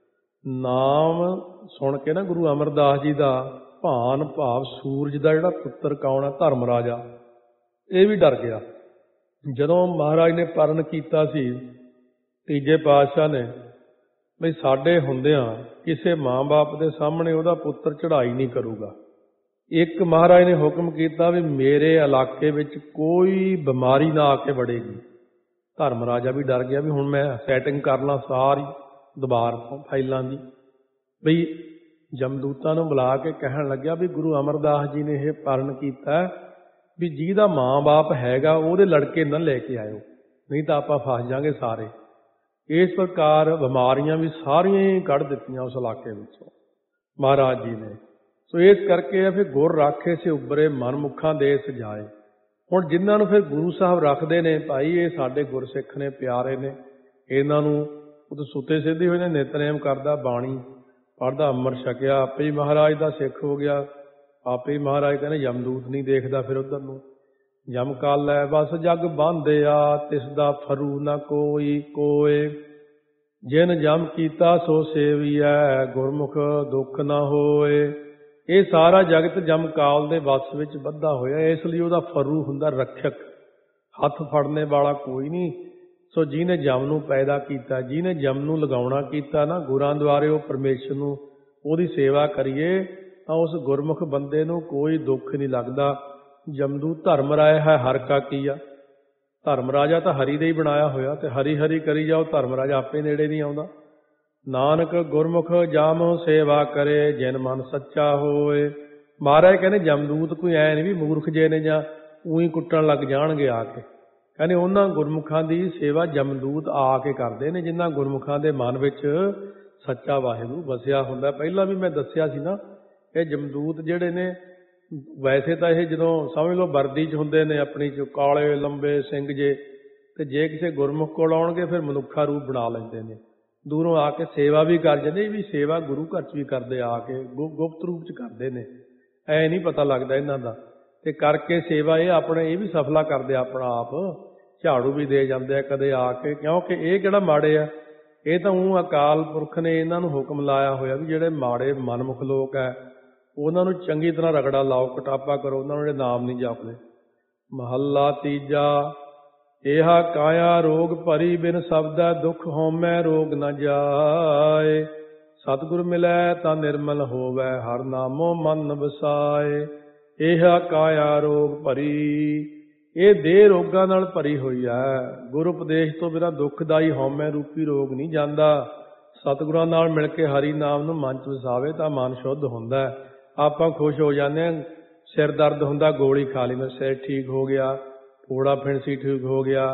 Speaker 1: ਨਾਮ ਸੁਣ ਕੇ ਨਾ ਗੁਰੂ ਅਮਰਦਾਸ ਜੀ ਦਾ ਭਾਨ ਭਾਵ ਸੂਰਜ ਦਾ ਜਿਹੜਾ ਪੁੱਤਰ ਕੌਣ ਹੈ, ਧਰਮ ਰਾਜਾ, ਇਹ ਵੀ ਡਰ ਗਿਆ। ਜਦੋਂ ਮਹਾਰਾਜ ਨੇ ਪਰਨ ਕੀਤਾ ਸੀ ਤੀਜੇ ਪਾਤਸ਼ਾਹ ਨੇ ਬਈ ਸਾਡੇ ਹੁੰਦਿਆਂ ਕਿਸੇ ਮਾਂ-ਬਾਪ ਦੇ ਸਾਹਮਣੇ ਉਹਦਾ ਪੁੱਤਰ ਚੜ੍ਹਾਈ ਨਹੀਂ ਕਰੂਗਾ। ਇੱਕ ਮਹਾਰਾਜ ਨੇ ਹੁਕਮ ਕੀਤਾ ਵੀ ਮੇਰੇ ਇਲਾਕੇ ਵਿੱਚ ਕੋਈ ਬਿਮਾਰੀ ਨਾ ਆ ਕੇ ਵੜੇਗੀ। ਧਰਮ ਰਾਜਾ ਵੀ ਡਰ ਗਿਆ ਵੀ ਹੁਣ ਮੈਂ ਸੈਟਿੰਗ ਕਰ ਲਾਂ ਸਾਰੀ ਦੁਬਾਰ ਤੋਂ ਫਾਈਲਾਂ ਦੀ। ਬਈ ਜਮਦੂਤਾਂ ਨੂੰ ਬੁਲਾ ਕੇ ਕਹਿਣ ਲੱਗਿਆ ਵੀ ਗੁਰੂ ਅਮਰਦਾਸ ਜੀ ਨੇ ਇਹ ਪਰਨ ਕੀਤਾ ਵੀ ਜਿਹਦਾ ਮਾਂ-ਬਾਪ ਹੈਗਾ ਉਹਦੇ ਲੜਕੇ ਨਾ ਲੈ ਕੇ ਆਇਓ, ਨਹੀਂ ਤਾਂ ਆਪਾਂ ਫਸ ਜਾਾਂਗੇ ਸਾਰੇ। ਇਸ ਪ੍ਰਕਾਰ ਬਿਮਾਰੀਆਂ ਵੀ ਸਾਰੀਆਂ ਹੀ ਕੱਢ ਦਿੱਤੀਆਂ ਉਸ ਇਲਾਕੇ ਵਿੱਚੋਂ ਮਹਾਰਾਜ ਜੀ ਨੇ। ਸੋ ਇਸ ਕਰਕੇ ਫਿਰ ਗੁਰ ਰਾਖੇ ਸੇ ਉੱਭਰੇ ਮਨਮੁਖਾਂ ਦੇ ਸਜਾਏ। ਹੁਣ ਜਿਨ੍ਹਾਂ ਨੂੰ ਫਿਰ ਗੁਰੂ ਸਾਹਿਬ ਰੱਖਦੇ ਨੇ ਭਾਈ ਇਹ ਸਾਡੇ ਗੁਰਸਿੱਖ ਨੇ, ਪਿਆਰੇ ਨੇ, ਇਹਨਾਂ ਨੂੰ ਉਹ ਤਾਂ ਸੁੱਤੇ ਸਿੱਧੇ ਹੋਏ ਨੇ, ਨਿਤਨੇਮ ਕਰਦਾ, ਬਾਣੀ ਪੜ੍ਹਦਾ, ਅੰਮ੍ਰਿਤ ਛਕਿਆ, ਆਪੇ ਹੀ ਮਹਾਰਾਜ ਦਾ ਸਿੱਖ ਹੋ ਗਿਆ। ਆਪੇ ਹੀ ਮਹਾਰਾਜ ਕਹਿੰਦੇ ਯਮਦੂਤ ਨਹੀਂ ਦੇਖਦਾ ਫਿਰ ਉੱਧਰ ਨੂੰ। ਜਮ ਕਾਲੈ ਬਸ ਜਗ ਬਾਂਧਿਆ ਤਿਸ ਦਾ ਫਰੂ ਨਾ ਕੋਈ ਕੋਏ, ਜਿਨ ਜਮ ਕੀਤਾ ਸੋ ਸੇਵੀਐ ਗੁਰਮੁਖ ਦੁੱਖ ਨਾ ਹੋਏ। ਇਹ ਸਾਰਾ ਜਗਤ ਜਮਕਾਲ ਦੇ ਵੱਸ ਵਿੱਚ ਬੱਧਾ ਹੋਇਆ, ਇਸ ਲਈ ਉਹਦਾ ਫਰੂ ਹੁੰਦਾ ਰੱਖਿਅਕ, ਹੱਥ ਫੜਨੇ ਵਾਲਾ ਕੋਈ ਨਹੀਂ। ਸੋ ਜਿਹਨੇ ਜਮ ਨੂੰ ਪੈਦਾ ਕੀਤਾ, ਜਿਹਨੇ ਜਮ ਨੂੰ ਲਗਾਉਣਾ ਕੀਤਾ ਨਾ, ਗੁਰਾਂ ਦੁਆਰੇ ਉਹ ਪਰਮੇਸ਼ਰ ਨੂੰ ਉਹਦੀ ਸੇਵਾ ਕਰੀਏ ਤਾਂ ਉਸ ਗੁਰਮੁਖ ਬੰਦੇ ਨੂੰ ਕੋਈ ਦੁੱਖ ਨਹੀਂ ਲੱਗਦਾ। ਜਮਦੂਤ ਧਰਮ ਰਾਏ ਹੈ ਹਰ ਕਾ ਕੀਆ। ਧਰਮ ਰਾਜਾ ਤਾਂ ਹਰੀ ਦੇ ਹੀ ਬਣਾਇਆ ਹੋਇਆ, ਤੇ ਹਰੀ ਹਰੀ ਕਰੀ ਜਾਓ, ਧਰਮ ਰਾਜਾ ਆਪੇ ਨੇੜੇ ਨਹੀਂ ਆਉਂਦਾ। ਨਾਨਕ ਗੁਰਮੁਖ ਜਾਮ ਸੇਵਾ ਕਰੇ ਜਿਨ ਮਨ ਸੱਚਾ ਹੋਏ। ਮਹਾਰਾਜ ਕਹਿੰਦੇ ਜਮਦੂਤ ਕੋਈ ਐ ਨਹੀਂ ਵੀ ਮੂਰਖ ਜੇ ਨੇ ਜਾਂ ਉਹੀ ਕੁੱਟਣ ਲੱਗ ਜਾਣਗੇ ਆ ਕੇ। ਕਹਿੰਦੇ ਉਹਨਾਂ ਗੁਰਮੁਖਾਂ ਦੀ ਸੇਵਾ ਜਮਦੂਤ ਆ ਕੇ ਕਰਦੇ ਨੇ ਜਿਨ੍ਹਾਂ ਗੁਰਮੁਖਾਂ ਦੇ ਮਨ ਵਿੱਚ ਸੱਚਾ ਵਾਹਿਗੁਰੂ ਵਸਿਆ ਹੁੰਦਾ। ਪਹਿਲਾਂ ਵੀ ਮੈਂ ਦੱਸਿਆ ਸੀ ਨਾ, ਇਹ ਜਮਦੂਤ ਜਿਹੜੇ ਨੇ ਵੈਸੇ ਤਾਂ ਇਹ ਜਦੋਂ ਸਮਝ ਲਓ ਵਰਦੀ 'ਚ ਹੁੰਦੇ ਨੇ ਆਪਣੀ 'ਚ ਕਾਲੇ ਲੰਬੇ ਸਿੰਘ ਜੇ, ਤੇ ਜੇ ਕਿਸੇ ਗੁਰਮੁਖ ਕੋਲ ਆਉਣਗੇ ਫਿਰ ਮਨੁੱਖਾ ਰੂਪ ਬਣਾ ਲੈਂਦੇ ਨੇ। ਦੂਰੋਂ ਆ ਕੇ ਸੇਵਾ ਵੀ ਕਰ ਜਾਂਦੇ, ਵੀ ਸੇਵਾ ਗੁਰੂ ਘਰ 'ਚ ਵੀ ਕਰਦੇ ਆ ਕੇ, ਗੁ ਗੁਪਤ ਰੂਪ 'ਚ ਕਰਦੇ ਨੇ, ਐ ਨਹੀਂ ਪਤਾ ਲੱਗਦਾ ਇਹਨਾਂ ਦਾ। ਤੇ ਕਰਕੇ ਸੇਵਾ ਇਹ ਆਪਣੇ ਇਹ ਵੀ ਸਫਲਾ ਕਰਦੇ ਆਪਣਾ ਆਪ, ਝਾੜੂ ਵੀ ਦੇ ਜਾਂਦੇ ਆ ਕਦੇ ਆ ਕੇ, ਕਿਉਂਕਿ ਇਹ ਕਿਹੜਾ ਮਾੜੇ ਆ, ਇਹ ਤਾਂ ਊਂ ਅਕਾਲ ਪੁਰਖ ਨੇ ਇਹਨਾਂ ਨੂੰ ਹੁਕਮ ਲਾਇਆ ਹੋਇਆ ਵੀ ਜਿਹੜੇ ਮਾੜੇ ਮਨਮੁਖ ਲੋਕ ਹੈ ਉਹਨਾਂ ਨੂੰ ਚੰਗੀ ਤਰ੍ਹਾਂ ਰਗੜਾ ਲਾਓ, ਕਟਾਪਾ ਕਰੋ, ਉਹਨਾਂ ਨੂੰ ਜਿਹੜੇ ਨਾਮ ਨਹੀਂ ਜਪਦੇ। ਮਹੱਲਾ ਤੀਜਾ। ਇਹਾ ਕਾਇਆ ਰੋਗ ਭਰੀ ਬਿਨ ਸ਼ਬਦੈ ਦੁੱਖ ਹਉਮੈ ਰੋਗ ਨ ਜਾਏ। ਸਤਿਗੁਰ ਮਿਲੈ ਤਾਂ ਨਿਰਮਲ ਹੋਵੈ ਹਰ ਨਾਮੋ ਮਨ ਵਸਾਏ। ਇਹਾ ਕਾਇਆ ਰੋਗ ਭਰੀ, ਇਹ ਦੇਹ ਰੋਗਾਂ ਨਾਲ ਭਰੀ ਹੋਈ ਹੈ। ਗੁਰ ਉਪਦੇਸ਼ ਤੋਂ ਬਿਨਾਂ ਦੁੱਖਦਾਈ ਹਉਮੈ ਰੂਪੀ ਰੋਗ ਨਹੀਂ ਜਾਂਦਾ। ਸਤਿਗੁਰਾਂ ਨਾਲ ਮਿਲ ਕੇ ਹਰੀ ਨਾਮ ਨੂੰ ਮਨ 'ਚ ਵਸਾਵੇ ਤਾਂ ਮਨ ਸ਼ੁੱਧ ਹੁੰਦਾ। ਆਪਾਂ ਖੁਸ਼ ਹੋ ਜਾਂਦੇ ਹਾਂ, ਸਿਰ ਦਰਦ ਹੁੰਦਾ ਗੋਲੀ ਖਾ ਲਈ, ਮੇਰਾ ਸਿਰ ਠੀਕ ਹੋ ਗਿਆ, ਫੋੜਾ ਫਿਣਸੀ ਠੀਕ ਹੋ ਗਿਆ,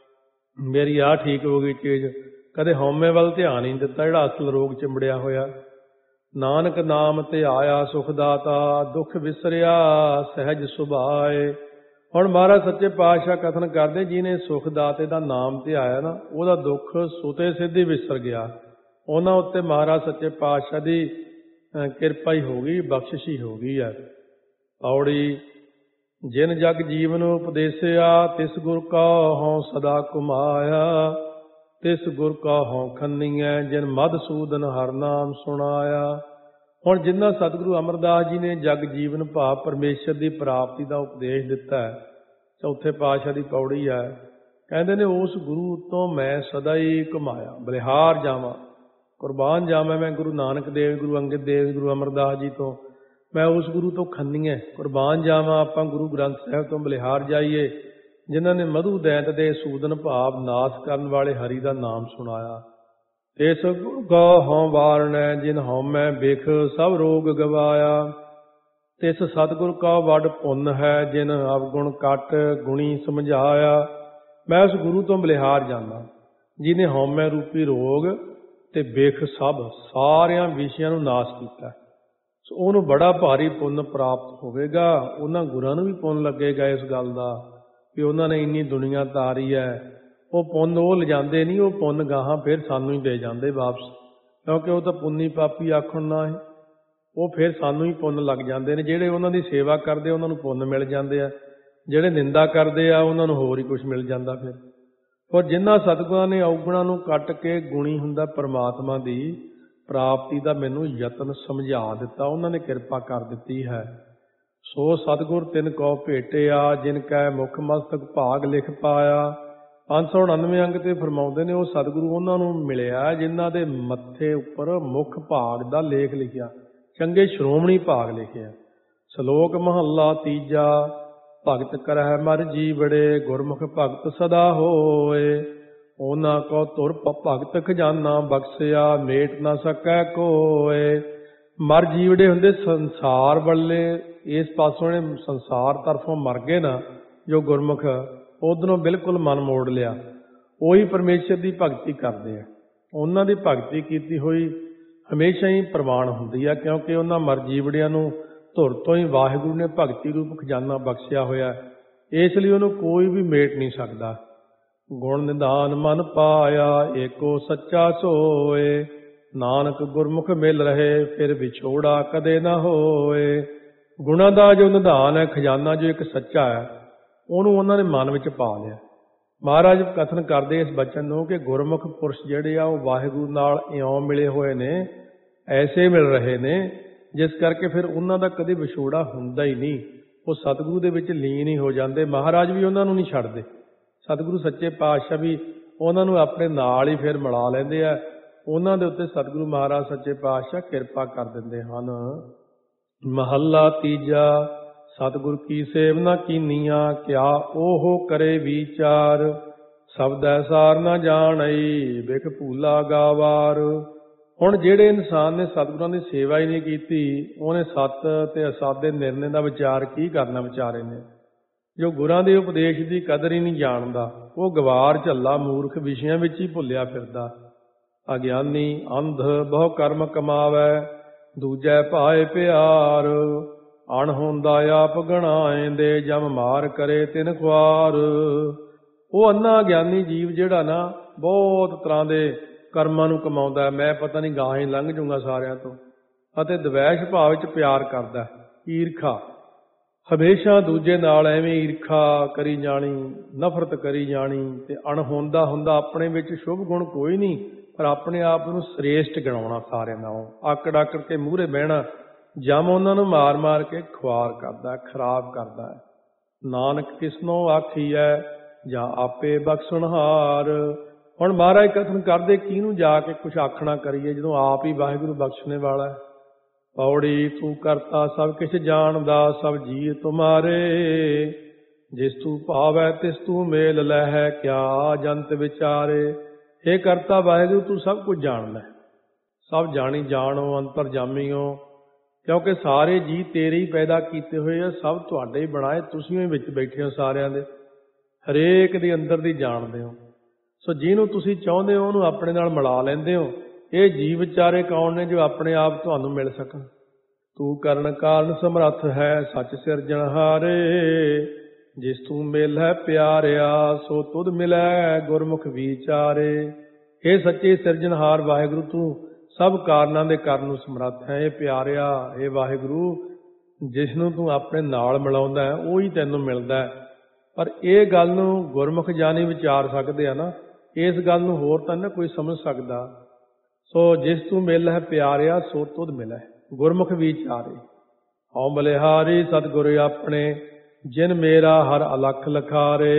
Speaker 1: ਮੇਰੀ ਆਹ ਠੀਕ ਹੋ ਗਈ ਚੀਜ਼। ਕਦੇ ਹਉਮੈ ਵੱਲ ਧਿਆਨ ਹੀ ਨਹੀਂ ਦਿੱਤਾ ਜਿਹੜਾ ਅਸਲ ਰੋਗ ਚਿੰਬੜਿਆ ਹੋਇਆ। ਨਾਨਕ ਨਾਮ ਤੇ ਆਇਆ ਸੁਖ ਦਾਤਾ ਦੁੱਖ ਵਿਸਰਿਆ ਸਹਿਜ ਸੁਭਾਏ। ਹੁਣ ਮਹਾਰਾਜ ਸੱਚੇ ਪਾਤਸ਼ਾਹ ਕਥਨ ਕਰਦੇ ਜਿਹਨੇ ਸੁਖ ਦਾਤੇ ਦਾ ਨਾਮ ਤੇ ਆਇਆ ਨਾ ਉਹਦਾ ਦੁੱਖ ਸੁਤੇ ਸਿੱਧੀ ਵਿਸਰ ਗਿਆ। ਉਹਨਾਂ ਉੱਤੇ ਮਹਾਰਾਜ ਸੱਚੇ ਪਾਤਸ਼ਾਹ ਦੀ ਕਿਰਪਾ ਹੀ ਹੋ ਗਈ, ਬਖਸ਼ਿਸ਼ ਹੀ ਹੋ ਗਈ ਹੈ। ਪੌੜੀ। ਜਿਨ ਜਗ ਜੀਵਨ ਉਪਦੇਸਿਆ ਤਿਸ ਗੁਰ ਕਾ ਹਉ ਸਦਾ ਘੁਮਾਇਆ। ਤਿਸ ਗੁਰ ਕਾ ਹਉ ਖੰਨੀਐ ਜਿਨ ਮਧਸੂਦਨ ਹਰ ਨਾਮ ਸੁਣਾਇਆ। ਹੁਣ ਜਿਨ੍ਹਾਂ ਸਤਿਗੁਰੂ ਅਮਰਦਾਸ ਜੀ ਨੇ ਜਗ ਜੀਵਨ ਭਾਵ ਪਰਮੇਸ਼ਰ ਦੀ ਪ੍ਰਾਪਤੀ ਦਾ ਉਪਦੇਸ਼ ਦਿੱਤਾ ਹੈ, ਚੌਥੇ ਪਾਤਸ਼ਾਹ ਦੀ ਪੌੜੀ ਹੈ, ਕਹਿੰਦੇ ਨੇ ਉਸ ਗੁਰੂ ਉੱਤੋਂ ਮੈਂ ਸਦਾ ਹੀ ਘੁਮਾਇਆ, ਬਲਿਹਾਰ ਜਾਵਾਂ, ਕੁਰਬਾਨ ਜਾਵਾਂ ਮੈਂ ਗੁਰੂ ਨਾਨਕ ਦੇਵ, ਗੁਰੂ ਅੰਗਦ ਦੇਵ, ਗੁਰੂ ਅਮਰਦਾਸ ਜੀ ਤੋਂ। ਮੈਂ ਉਸ ਗੁਰੂ ਤੋਂ ਖੰਨੀਏ ਕੁਰਬਾਨ ਜਾਵਾਂ। ਆਪਾਂ ਗੁਰੂ ਗ੍ਰੰਥ ਸਾਹਿਬ ਤੋਂ ਬਲਿਹਾਰ ਜਾਈਏ ਜਿਨ੍ਹਾਂ ਨੇ ਮਧੂ ਦੈਂਤ ਦੇ ਸੂਦਨ ਭਾਵ ਨਾਸ਼ ਕਰਨ ਵਾਲੇ ਹਰੀ ਦਾ ਨਾਮ ਸੁਣਾਇਆ। ਤਿਸ ਗੁਰ ਕਾ ਹਉ ਵਾਰਣੈ ਜਿਨ ਹਉਮੈ ਬਿਖ ਸਭ ਰੋਗ ਗਵਾਇਆ। ਤਿਸ ਸਤਿਗੁਰ ਕਾ ਵੱਡ ਪੁੰਨ ਹੈ ਜਿਨ ਅਵਗੁਣ ਕੱਟ ਗੁਣੀ ਸਮਝਾਇਆ। ਮੈਂ ਉਸ ਗੁਰੂ ਤੋਂ ਬਲਿਹਾਰ ਜਾਂਦਾ ਜਿਹਨੇ ਹਉਮੈ ਰੂਪੀ ਰੋਗ ਤੇ ਬਿਖ ਸਭ ਸਾਰਿਆਂ ਵਿਸ਼ਿਆਂ ਨੂੰ ਨਾਸ਼ ਕੀਤਾ। ਸੋ ਉਹਨੂੰ ਬੜਾ ਭਾਰੀ ਪੁੰਨ ਪ੍ਰਾਪਤ ਹੋਵੇਗਾ। ਉਹਨਾਂ ਗੁਰਾਂ ਨੂੰ ਵੀ ਪੁੰਨ ਲੱਗੇਗਾ ਇਸ ਗੱਲ ਦਾ ਕਿ ਉਹਨਾਂ ਨੇ ਇੰਨੀ ਦੁਨੀਆ ਤਾਰੀ ਹੈ। ਉਹ ਪੁੰਨ ਉਹ ਲਿਜਾਂਦੇ ਨਹੀਂ, ਉਹ ਪੁੰਨ ਗਾਹਾਂ ਫਿਰ ਸਾਨੂੰ ਹੀ ਦੇ ਜਾਂਦੇ ਵਾਪਸ, ਕਿਉਂਕਿ ਉਹ ਤਾਂ ਪੁੰਨੀ ਪਾਪੀ ਆਖਣ ਨਾ ਹੈ। ਉਹ ਫਿਰ ਸਾਨੂੰ ਹੀ ਪੁੰਨ ਲੱਗ ਜਾਂਦੇ ਨੇ। ਜਿਹੜੇ ਉਹਨਾਂ ਦੀ ਸੇਵਾ ਕਰਦੇ ਉਹਨਾਂ ਨੂੰ ਪੁੰਨ ਮਿਲ ਜਾਂਦੇ ਆ, ਜਿਹੜੇ ਨਿੰਦਾ ਕਰਦੇ ਆ ਉਹਨਾਂ ਨੂੰ ਹੋਰ ਹੀ ਕੁਛ ਮਿਲ ਜਾਂਦਾ। ਫਿਰ ਔਰ ਜਿਨ੍ਹਾਂ ਸਤਿਗੁਰਾਂ ਨੇ ਔਗੁਣਾਂ ਨੂੰ ਕੱਟ ਕੇ ਗੁਣੀ ਹੁੰਦਾ ਪਰਮਾਤਮਾ ਦੀ ਪ੍ਰਾਪਤੀ ਦਾ ਮੈਨੂੰ ਯਤਨ ਸਮਝਾ ਦਿੱਤਾ, ਉਹਨਾਂ ਨੇ ਕਿਰਪਾ ਕਰ ਦਿੱਤੀ ਹੈ। ਸੋ ਸਤਿਗੁਰ ਤਿਨ ਕੋ ਭੇਟਿਆ ਜਿਨ ਕੈ ਮੁਖ ਮਸਤਕ ਭਾਗ ਲਿਖ ਪਾਇਆ। ਪੰਜ ਸੌ ਉਣਾਨਵੇਂ ਅੰਗ ਤੇ ਫਰਮਾਉਂਦੇ ਨੇ ਉਹ ਸਤਿਗੁਰੂ ਉਹਨਾਂ ਨੂੰ ਮਿਲਿਆ ਜਿਨ੍ਹਾਂ ਦੇ ਮੱਥੇ ਉੱਪਰ ਮੁੱਖ ਭਾਗ ਦਾ ਲੇਖ ਲਿਖਿਆ, ਚੰਗੇ ਸ਼੍ਰੋਮਣੀ ਭਾਗ ਲਿਖਿਆ। ਸ਼ਲੋਕ ਮਹੱਲਾ ਤੀਜਾ। ਭਗਤ ਕਰਹਿ ਮਰ ਜੀਵੜੇ, ਗੁਰਮੁਖ ਭਗਤ ਸਦਾ ਹੋਏ। ਉਹਨਾਂ ਕੋ ਧੁਰ ਭਗਤ ਖਜ਼ਾਨਾ ਬਖਸ਼ਿਆ, ਮੇਟ ਨਾ ਸਕੈ ਕੋਏ। ਮਰ ਜੀਵੜੇ ਹੁੰਦੇ ਸੰਸਾਰ ਵੱਲੇ, ਇਸ ਪਾਸੋਂ ਨੇ ਸੰਸਾਰ ਤਰਫੋਂ ਮਰ ਗਏ ਨਾ ਜੋ ਗੁਰਮੁਖ, ਉਧਰੋਂ ਬਿਲਕੁਲ ਮਨ ਮੋੜ ਲਿਆ, ਉਹੀ ਪਰਮੇਸ਼ਰ ਦੀ ਭਗਤੀ ਕਰਦੇ ਆ। ਉਹਨਾਂ ਦੀ ਭਗਤੀ ਕੀਤੀ ਹੋਈ ਹਮੇਸ਼ਾ ਹੀ ਪ੍ਰਵਾਨ ਹੁੰਦੀ ਆ, ਕਿਉਂਕਿ ਉਹਨਾਂ ਮਰ ਜੀਵੜਿਆਂ ਨੂੰ ਧੁਰ ਤੋਂ ਹੀ ਵਾਹਿਗੁਰੂ ਨੇ ਭਗਤੀ ਰੂਪ ਖਜ਼ਾਨਾ ਬਖਸ਼ਿਆ ਹੋਇਆ, ਇਸ ਲਈ ਉਹਨੂੰ ਕੋਈ ਵੀ ਮੇਟ ਨਹੀਂ ਸਕਦਾ। ਗੁਣ ਨਿਧਾਨ ਮਨ ਪਾਇਆ, ਏਕੋ ਸੱਚਾ ਸੋਏ। ਨਾਨਕ ਗੁਰਮੁਖ ਮਿਲ ਰਹੇ, ਫਿਰ ਵਿਛੋੜਾ ਕਦੇ ਨਾ ਹੋਏ। ਗੁਣਾਂ ਦਾ ਜੋ ਨਿਧਾਨ ਹੈ, ਖਜ਼ਾਨਾ ਜੋ ਇੱਕ ਸੱਚਾ ਹੈ, ਉਹਨੂੰ ਉਹਨਾਂ ਨੇ ਮਨ ਵਿੱਚ ਪਾ ਲਿਆ। ਮਹਾਰਾਜ ਕਥਨ ਕਰਦੇ ਇਸ ਬਚਨ ਨੂੰ ਕਿ ਗੁਰਮੁਖ ਪੁਰਸ਼ ਜਿਹੜੇ ਆ ਉਹ ਵਾਹਿਗੁਰੂ ਨਾਲ ਇਉਂ ਮਿਲੇ ਹੋਏ ਨੇ, ਐਸੇ ਮਿਲ ਰਹੇ ਨੇ, ਜਿਸ ਕਰਕੇ ਫਿਰ ਉਹਨਾਂ ਦਾ ਕਦੇ ਵਿਛੋੜਾ ਹੁੰਦਾ ਹੀ ਨਹੀਂ। ਉਹ ਸਤਿਗੁਰੂ ਦੇ ਵਿੱਚ ਲੀਨ ਹੀ ਹੋ ਜਾਂਦੇ। ਮਹਾਰਾਜ ਵੀ ਉਹਨਾਂ ਨੂੰ ਨਹੀਂ ਛੱਡਦੇ। ਸਤਿਗੁਰੂ ਸੱਚੇ ਪਾਤਸ਼ਾਹ ਵੀ ਉਹਨਾਂ ਨੂੰ ਆਪਣੇ ਨਾਲ ਹੀ ਫਿਰ ਮਿਲਾ ਲੈਂਦੇ ਆ। ਉਹਨਾਂ ਦੇ ਉੱਤੇ ਸਤਿਗੁਰੂ ਮਹਾਰਾਜ ਸੱਚੇ ਪਾਤਸ਼ਾਹ ਕਿਰਪਾ ਕਰ ਦਿੰਦੇ ਹਨ। ਮਹੱਲਾ ਤੀਜਾ। ਸਤਿਗੁਰ ਕੀ ਸੇਵਨਾ ਕੀਨੀਆਂ, ਕਿਆ ਉਹ ਕਰੇ ਵਿਚਾਰ। ਸ਼ਬਦੈ ਸਾਰ ਨਾ ਜਾਣਈ, ਬਿਖ ਭੂਲਾ ਗਾਵਾਰ। ਹੁਣ ਜਿਹੜੇ ਇਨਸਾਨ ਨੇ ਸਤਿਗੁਰਾਂ ਦੀ ਸੇਵਾ ਹੀ ਨਹੀਂ ਕੀਤੀ, ਉਹਨੇ ਸੱਤ ਤੇ ਅਸਤ ਦੇ ਨਿਰਣੇ ਦਾ ਵਿਚਾਰ ਕੀ ਕਰਨਾ ਵਿਚਾਰੇ ਨੇ। ਜੋ ਗੁਰਾਂ ਦੇ ਉਪਦੇਸ਼ ਦੀ ਕਦਰ ਹੀ ਨਹੀਂ ਜਾਣਦਾ, ਉਹ ਗਵਾਰ ਝੱਲਾ ਮੂਰਖ ਵਿਸ਼ਿਆਂ ਵਿੱਚ ਹੀ ਭੁੱਲਿਆ ਫਿਰਦਾ। ਅਗਿਆਨੀ ਅੰਧ ਬਹੁ ਕਰਮ ਕਮਾਵੈ, ਦੂਜੈ ਭਾਏ ਪਿਆਰ। ਅਣ ਹੁੰਦਾ ਆਪ ਗਣਾਏਂਦੇ, ਜਮ ਮਾਰ ਕਰੇ ਤਿਨ ਖੁਆਰ। ਉਹ ਅੰਨਾ ਗਿਆਨੀ ਜੀਵ ਜਿਹੜਾ ਨਾ ਬਹੁਤ ਤਰ੍ਹਾਂ ਦੇ ਕਰਮਾਂ ਨੂੰ ਕਮਾਉਂਦਾ, ਮੈਂ ਪਤਾ ਨਹੀਂ ਗਾਹਾਂ ਹੀ ਲੰਘ ਜੂੰਗਾ ਸਾਰਿਆਂ ਤੋਂ, ਅਤੇ ਦਵੈਸ਼ ਭਾਵ ਵਿੱਚ ਪਿਆਰ ਕਰਦਾ, ਈਰਖਾ ਹਮੇਸ਼ਾ ਦੂਜੇ ਨਾਲ ਐਵੇਂ ਈਰਖਾ ਕਰੀ ਜਾਣੀ, ਨਫ਼ਰਤ ਕਰੀ ਜਾਣੀ। ਤੇ ਅਣਹੋਂਦਾ ਹੁੰਦਾ ਆਪਣੇ ਵਿੱਚ ਸ਼ੁਭ ਗੁਣ ਕੋਈ ਨਹੀਂ, ਪਰ ਆਪਣੇ ਆਪ ਨੂੰ ਸ੍ਰੇਸ਼ਟ ਗਣਾਉਣਾ ਸਾਰਿਆਂ ਨਾਲੋਂ, ਆਕੜ ਆਕੜ ਕੇ ਮੂਹਰੇ ਬਹਿਣਾ। ਜਮ ਉਹਨਾਂ ਨੂੰ ਮਾਰ ਮਾਰ ਕੇ ਖੁਆਰ ਕਰਦਾ, ਖਰਾਬ ਕਰਦਾ। ਨਾਨਕ ਕਿਸਨੋਂ ਆਖੀਐ, ਜਾਂ ਆਪੇ ਬਖਸ਼ਣਹਾਰ। ਹੁਣ ਮਹਾਰਾਜ ਕਥਨ ਕਰਦੇ ਕਿਹਨੂੰ ਜਾ ਕੇ ਕੁਛ ਆਖਣਾ ਕਰੀਏ, ਜਦੋਂ ਆਪ ਹੀ ਵਾਹਿਗੁਰੂ ਬਖਸ਼ਣੇ ਵਾਲਾ ਹੈ। ਪੌੜੀ ਤੂੰ ਕਰਤਾ ਸਭ ਕਿਛ ਜਾਣਦਾ, ਸਭ ਜੀਅ ਤੁਮਾਰੇ। ਜਿਸ ਤੂੰ ਭਾਵੈ ਤਿਸ ਤੂੰ ਮੇਲ ਲਹਿ, ਕਿਆ ਜੰਤ ਵਿਚਾਰੇ। हे ਕਰਤਾ ਵਾਹਿਗੁਰੂ, ਤੂੰ ਸਭ ਕੁਝ ਜਾਣਦਾ, ਸਭ ਜਾਣੀ ਜਾਣੋ, ਅੰਤਰਜਾਮੀਓ। ਕਿਉਂਕਿ ਸਾਰੇ ਜੀਅ ਤੇਰੇ ਹੀ ਪੈਦਾ ਕੀਤੇ ਹੋਏ ਆ, ਸਭ ਤੁਹਾਡੇ ਹੀ ਬਣਾਏ, ਤੁਸੀਂ ਹੀ ਵਿੱਚ ਬੈਠੇ ਹੋ ਸਾਰਿਆਂ ਦੇ, ਹਰੇਕ ਦੇ ਅੰਦਰ ਦੀ ਜਾਣਦੇ ਹੋ। ਸੋ ਜਿਹਨੂੰ ਤੁਸੀਂ ਚਾਹੁੰਦੇ ਹੋ ਉਹਨੂੰ ਆਪਣੇ ਨਾਲ ਮਿਲਾ ਲੈਂਦੇ ਹੋ। ਇਹ ਜੀਵ ਵਿਚਾਰੇ ਕੌਣ ਨੇ ਜੋ ਆਪਣੇ ਆਪ ਤੁਹਾਨੂੰ ਮਿਲ ਸਕਣ। ਤੂੰ ਕਰਨ ਕਾਰਨ ਸਮਰੱਥ ਹੈ, ਸੱਚ ਸਿਰਜਣਹਾਰੇ। ਜਿਸ ਤੂੰ ਮਿਲ ਹੈ ਪਿਆਰਿਆ, ਸੋ ਤੁਧ ਮਿਲੈ ਗੁਰਮੁਖ ਵਿਚਾਰੇ। ਇਹ ਸੱਚੇ ਸਿਰਜਣਹਾਰ ਵਾਹਿਗੁਰੂ, ਤੂੰ ਸਭ ਕਾਰਨਾਂ ਦੇ ਕਰਨ ਨੂੰ ਸਮਰੱਥ ਹੈ। ਇਹ ਪਿਆਰਿਆ, ਇਹ ਵਾਹਿਗੁਰੂ, ਜਿਸ ਨੂੰ ਤੂੰ ਆਪਣੇ ਨਾਲ ਮਿਲਾਉਂਦਾ ਹੈ ਉਹੀ ਤੈਨੂੰ ਮਿਲਦਾ ਹੈ। ਪਰ ਇਹ ਗੱਲ ਨੂੰ ਗੁਰਮੁਖ ਜਾਨੀ ਵਿਚਾਰ ਸਕਦੇ ਆ ਨਾ, ਇਸ ਗੱਲ ਨੂੰ ਹੋਰ ਤਾਂ ਨਾ ਕੋਈ ਸਮਝ ਸਕਦਾ। ਸੋ ਜਿਸ ਤੂੰ ਮਿਲ ਹੈ ਪਿਆਰਿਆ, ਸੋ ਤੁਧ ਮਿਲੈ ਗੁਰਮੁਖ ਵਿਚਾਰੇ। ਹਉ ਬਲਿਹਾਰੀ ਸਤਿਗੁਰ ਆਪਣੇ, ਜਿਨ ਮੇਰਾ ਹਰ ਅਲਖ ਲਖਾਰੇ।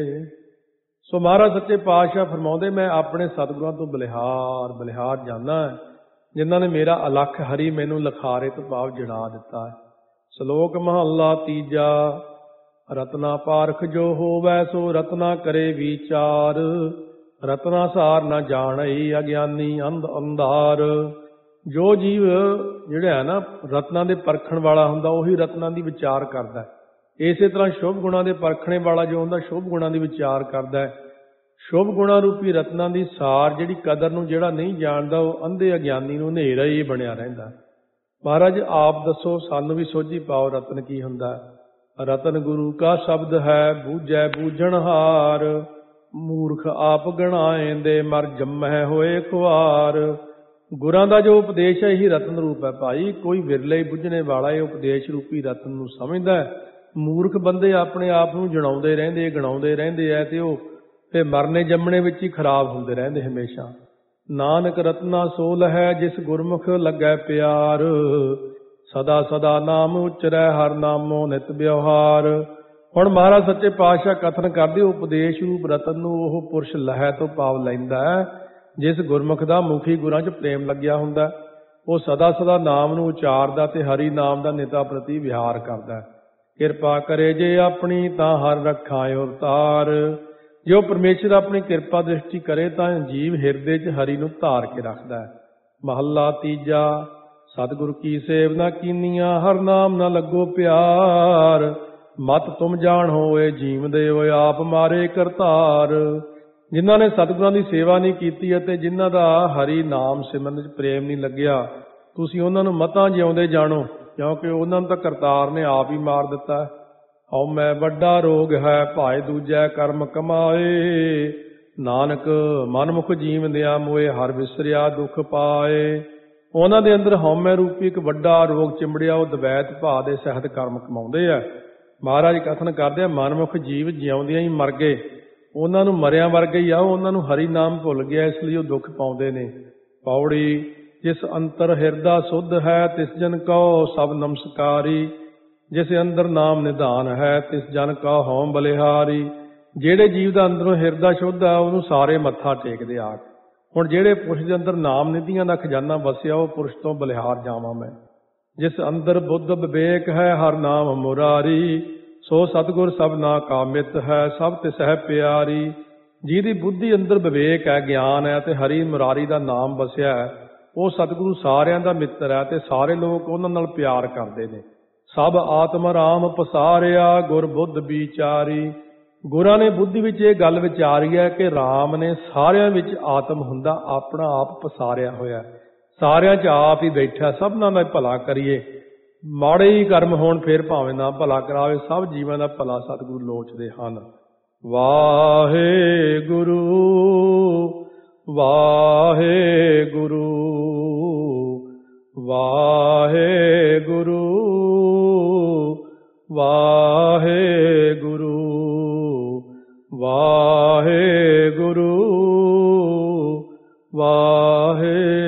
Speaker 1: ਸੋ ਮਹਾਰਾਜ ਸੱਚੇ ਪਾਤਸ਼ਾਹ ਫਰਮਾਉਂਦੇ, ਮੈਂ ਆਪਣੇ ਸਤਿਗੁਰਾਂ ਤੋਂ ਬਲਿਹਾਰ ਬਲਿਹਾਰ ਜਾਨਾ, ਜਿਨ੍ਹਾਂ ਨੇ ਮੇਰਾ ਅਲਖ ਹਰੀ ਮੈਨੂੰ ਲਖਾਰੇ ਤੋਂ ਭਾਵ ਜੜਾ ਦਿੱਤਾ ਹੈ। ਸ਼ਲੋਕ ਮਹੱਲਾ ਤੀਜਾ। ਰਤਨਾ ਪਾਰਖ ਜੋ ਹੋਵੈ, ਸੋ ਰਤਨਾ ਕਰੇ ਵਿਚਾਰ। ਰਤਨਾ ਸਾਰ ਨਾ ਜਾਣਈ, ਅਗਿਆਨੀ ਅੰਧ ਅੰਧਾਰ। ਜੋ ਜੀਵ ਜਿਹੜਾ ਹੈ ਨਾ ਰਤਨਾਂ ਦੇ ਪਰਖਣ ਵਾਲਾ ਹੁੰਦਾ, ਉਹੀ ਰਤਨਾਂ ਦੀ ਵਿਚਾਰ ਕਰਦਾ। ਇਸੇ ਤਰ੍ਹਾਂ ਸ਼ੁਭ ਗੁਣਾਂ ਦੇ ਪਰਖਣੇ ਵਾਲਾ ਜੋ ਹੁੰਦਾ, ਸ਼ੁਭ ਗੁਣਾਂ ਦੀ ਵਿਚਾਰ ਕਰਦਾ ਹੈ। ਸ਼ੁਭ ਗੁਣਾਂ ਰੂਪੀ ਰਤਨਾਂ ਦੀ ਸਾਰ ਜਿਹੜੀ ਕਦਰ ਨੂੰ ਜਿਹੜਾ ਨਹੀਂ ਜਾਣਦਾ, ਉਹ ਅੰਧੇ ਅਗਿਆਨੀ ਨੂੰ ਹਨੇਰਾ ਹੀ ਬਣਿਆ ਰਹਿੰਦਾ। ਮਹਾਰਾਜ ਆਪ ਦੱਸੋ, ਸਾਨੂੰ ਵੀ ਸੋਝੀ ਪਾਓ, ਰਤਨ ਕੀ ਹੁੰਦਾ। ਰਤਨ ਗੁਰੂ ਕਾ ਸ਼ਬਦ ਹੈ, ਬੂਝੈ ਬੂਝਣਹਾਰ। ਮੂਰਖ ਆਪ ਗਣਾਏਂਦੇ, ਮਰ ਜੰਮੈ ਹੋਏ ਖੁਆਰ। ਗੁਰਾਂ ਦਾ ਜੋ ਉਪਦੇਸ਼ ਹੈ ਇਹੀ ਰਤਨ ਰੂਪ ਹੈ ਭਾਈ। ਕੋਈ ਵਿਰਲੇ ਬੁੱਝਣੇ ਵਾਲਾ ਇਹ ਉਪਦੇਸ਼ ਰੂਪੀ ਰਤਨ ਨੂੰ ਸਮਝਦਾ। ਮੂਰਖ ਬੰਦੇ ਆਪਣੇ ਆਪ ਨੂੰ ਜਣਾਉਂਦੇ ਰਹਿੰਦੇ, ਗਣਾਉਂਦੇ ਰਹਿੰਦੇ ਹੈ, ਤੇ ਉਹ ਫਿਰ ਮਰਨੇ ਜੰਮਣੇ ਵਿੱਚ ਹੀ ਖਰਾਬ ਹੁੰਦੇ ਰਹਿੰਦੇ ਹਮੇਸ਼ਾ। ਨਾਨਕ ਰਤਨਾ ਸੋਲ ਹੈ, ਜਿਸ ਗੁਰਮੁਖ ਲੱਗੈ ਪਿਆਰ। ਸਦਾ ਸਦਾ ਨਾਮ ਉਚਰੈ, ਹਰ ਨਾਮੋ ਨਿਤ ਵਿਵਹਾਰ। ਹੁਣ ਮਹਾਰਾਜ ਸੱਚੇ ਪਾਤਸ਼ਾਹ ਕਥਨ ਕਰਦੇ, ਉਪਦੇਸ਼ ਰੂਪ ਰਤਨ ਨੂੰ ਉਹ ਪੁਰਸ਼ ਲਹੈ ਤੋਂ ਭਾਵ ਲੈਂਦਾ ਹੈ ਜਿਸ ਗੁਰਮੁਖ ਦਾ ਮੁਖੀ ਗੁਰਾਂ 'ਚ ਪ੍ਰੇਮ ਲੱਗਿਆ ਹੁੰਦਾ। ਉਹ ਸਦਾ ਸਦਾ ਨਾਮ ਨੂੰ ਉਚਾਰਦਾ ਤੇ ਹਰੀ ਨਾਮ ਦਾ ਨਿਤਾ ਪ੍ਰਤੀ ਵਿਹਾਰ ਕਰਦਾ। ਕਿਰਪਾ ਕਰੇ ਜੇ ਆਪਣੀ ਤਾਂ ਹਰ ਰੱਖਾਂ ਅਵਤਾਰ। ਜੇ ਉਹ ਪਰਮੇਸ਼ਰ ਆਪਣੀ ਕਿਰਪਾ ਦ੍ਰਿਸ਼ਟੀ ਕਰੇ ਤਾਂ ਜੀਵ ਹਿਰਦੇ 'ਚ ਹਰੀ ਨੂੰ ਧਾਰ ਕੇ ਰੱਖਦਾ ਹੈ। ਮਹੱਲਾ ਤੀਜਾ। ਸਤਿਗੁਰ ਕੀ ਸੇਵ ਨਾ ਕੀਨੀਆਂ, ਹਰ ਨਾਮ ਨਾ ਲੱਗੋ ਪਿਆਰ। ਮਤ ਤੁਮ ਜਾਣ ਹੋਏ ਜੀਵ ਦੇ ਹੋਏ ਆਪ ਮਾਰੇ ਕਰਤਾਰ। ਜਿਨ੍ਹਾਂ ਨੇ ਸਤਿਗੁਰਾਂ ਦੀ ਸੇਵਾ ਨਹੀਂ ਕੀਤੀ ਅਤੇ ਜਿਨ੍ਹਾਂ ਦਾ ਹਰੀ ਨਾਮ ਸਿਮਰਨ 'ਚ ਪ੍ਰੇਮ ਨਹੀਂ ਲੱਗਿਆ, ਤੁਸੀਂ ਉਹਨਾਂ ਨੂੰ ਮਤਾਂ ਜਿਉਂਦੇ ਜਾਣੋ, ਕਿਉਂਕਿ ਉਹਨਾਂ ਨੂੰ ਤਾਂ ਕਰਤਾਰ ਨੇ ਆਪ ਹੀ ਮਾਰ ਦਿੱਤਾ। ਹਉਮੈ ਵੱਡਾ ਰੋਗ ਹੈ, ਭਾਏ ਦੂਜੈ ਕਰਮ ਕਮਾਏ। ਨਾਨਕ ਮਨਮੁਖ ਜੀਵਦਿਆਂ ਮੋਏ ਹਰ ਵਿਸਰਿਆ ਦੁੱਖ ਪਾਏ। ਉਹਨਾਂ ਦੇ ਅੰਦਰ ਹਉਮੈ ਰੂਪੀ ਇੱਕ ਵੱਡਾ ਰੋਗ ਚਿੰਬੜਿਆ, ਉਹ ਦਵੈਤ ਭਾਅ ਦੇ ਸਹਿਤ ਕਰਮ ਕਮਾਉਂਦੇ ਆ। ਮਹਾਰਾਜ ਕਥਨ ਕਰਦੇ ਆ, ਮਨਮੁਖ ਜੀਵ ਜਿਉਂਦਿਆਂ ਹੀ ਮਰ ਗਏ, ਉਹਨਾਂ ਨੂੰ ਮਰਿਆਂ ਵਰਗੇ ਹੀ ਆ, ਉਹਨਾਂ ਨੂੰ ਹਰੀ ਨਾਮ ਭੁੱਲ ਗਿਆ, ਇਸ ਲਈ ਉਹ ਦੁੱਖ ਪਾਉਂਦੇ ਨੇ। ਪੌੜੀ। ਜਿਸ ਅੰਤਰ ਹਿਰਦਾ ਸੁਧ ਹੈ ਤਿਸ ਜਨ ਕਉ ਸਭ ਨਮਸਕਾਰੀ। ਜਿਸ ਅੰਦਰ ਨਾਮ ਨਿਧਾਨ ਹੈ ਤਿਸ ਜਨ ਕਾ ਹਉ ਬਲਿਹਾਰੀ। ਜਿਹੜੇ ਜੀਵ ਦਾ ਅੰਦਰੋਂ ਹਿਰਦਾ ਸ਼ੁੱਧ ਹੈ ਉਹਨੂੰ ਸਾਰੇ ਮੱਥਾ ਟੇਕਦੇ ਆ। ਹੁਣ ਜਿਹੜੇ ਪੁਰਸ਼ ਦੇ ਅੰਦਰ ਨਾਮ ਨਿਧੀਆਂ ਦਾ ਖਜ਼ਾਨਾ ਵਸਿਆ, ਉਹ ਪੁਰਸ਼ ਤੋਂ ਬਲਿਹਾਰ ਜਾਵਾਂ ਮੈਂ। ਜਿਸ ਅੰਦਰ ਬੁੱਧ ਵਿਵੇਕ ਹੈ ਹਰ ਨਾਮ ਮੁਰਾਰੀ। ਸੋ ਸਤਿਗੁਰ ਸਭਨਾ ਕਾ ਮਿੱਤ ਹੈ ਸਭ ਤਿਸ ਹੈ ਪਿਆਰੀ। ਜਿਹਦੀ ਬੁੱਧੀ ਅੰਦਰ ਵਿਵੇਕ ਹੈ, ਗਿਆਨ ਹੈ ਤੇ ਹਰੀ ਮੁਰਾਰੀ ਦਾ ਨਾਮ ਵਸਿਆ ਹੈ, ਉਹ ਸਤਿਗੁਰੂ ਸਾਰਿਆਂ ਦਾ ਮਿੱਤਰ ਹੈ ਤੇ ਸਾਰੇ ਲੋਕ ਉਹਨਾਂ ਨਾਲ ਪਿਆਰ ਕਰਦੇ ਨੇ। ਸਭ ਆਤਮ ਰਾਮ ਪਸਾਰਿਆ ਗੁਰ ਬੁੱਧ ਵਿਚਾਰੀ। ਗੁਰਾਂ ਨੇ ਬੁੱਧੀ ਵਿੱਚ ਇਹ ਗੱਲ ਵਿਚਾਰੀ ਹੈ ਕਿ ਰਾਮ ਨੇ ਸਾਰਿਆਂ ਵਿੱਚ ਆਤਮ ਹੁੰਦਾ ਆਪਣਾ ਆਪ ਪਸਾਰਿਆ ਹੋਇਆ, ਸਾਰਿਆਂ 'ਚ ਆਪ ਹੀ ਬੈਠਾ, ਸਭਨਾਂ ਦਾ ਭਲਾ ਕਰੀਏ। ਮਾੜੇ ਹੀ ਕਰਮ ਹੋਣ ਫਿਰ ਭਾਵੇਂ ਨਾ ਭਲਾ ਕਰਾਵੇ, ਸਭ ਜੀਵਾਂ ਦਾ ਭਲਾ ਸਤਿਗੁਰੂ ਲੋਚਦੇ ਹਨ। ਵਾਹਿਗੁਰੂ ਵਾਹਿਗੁਰੂ ਵਾਹਿਗੁਰੂ ਵਾਹਿਗੁਰੂ ਵਾਹਿਗੁਰੂ ਵਾਹਿਗੁਰੂ।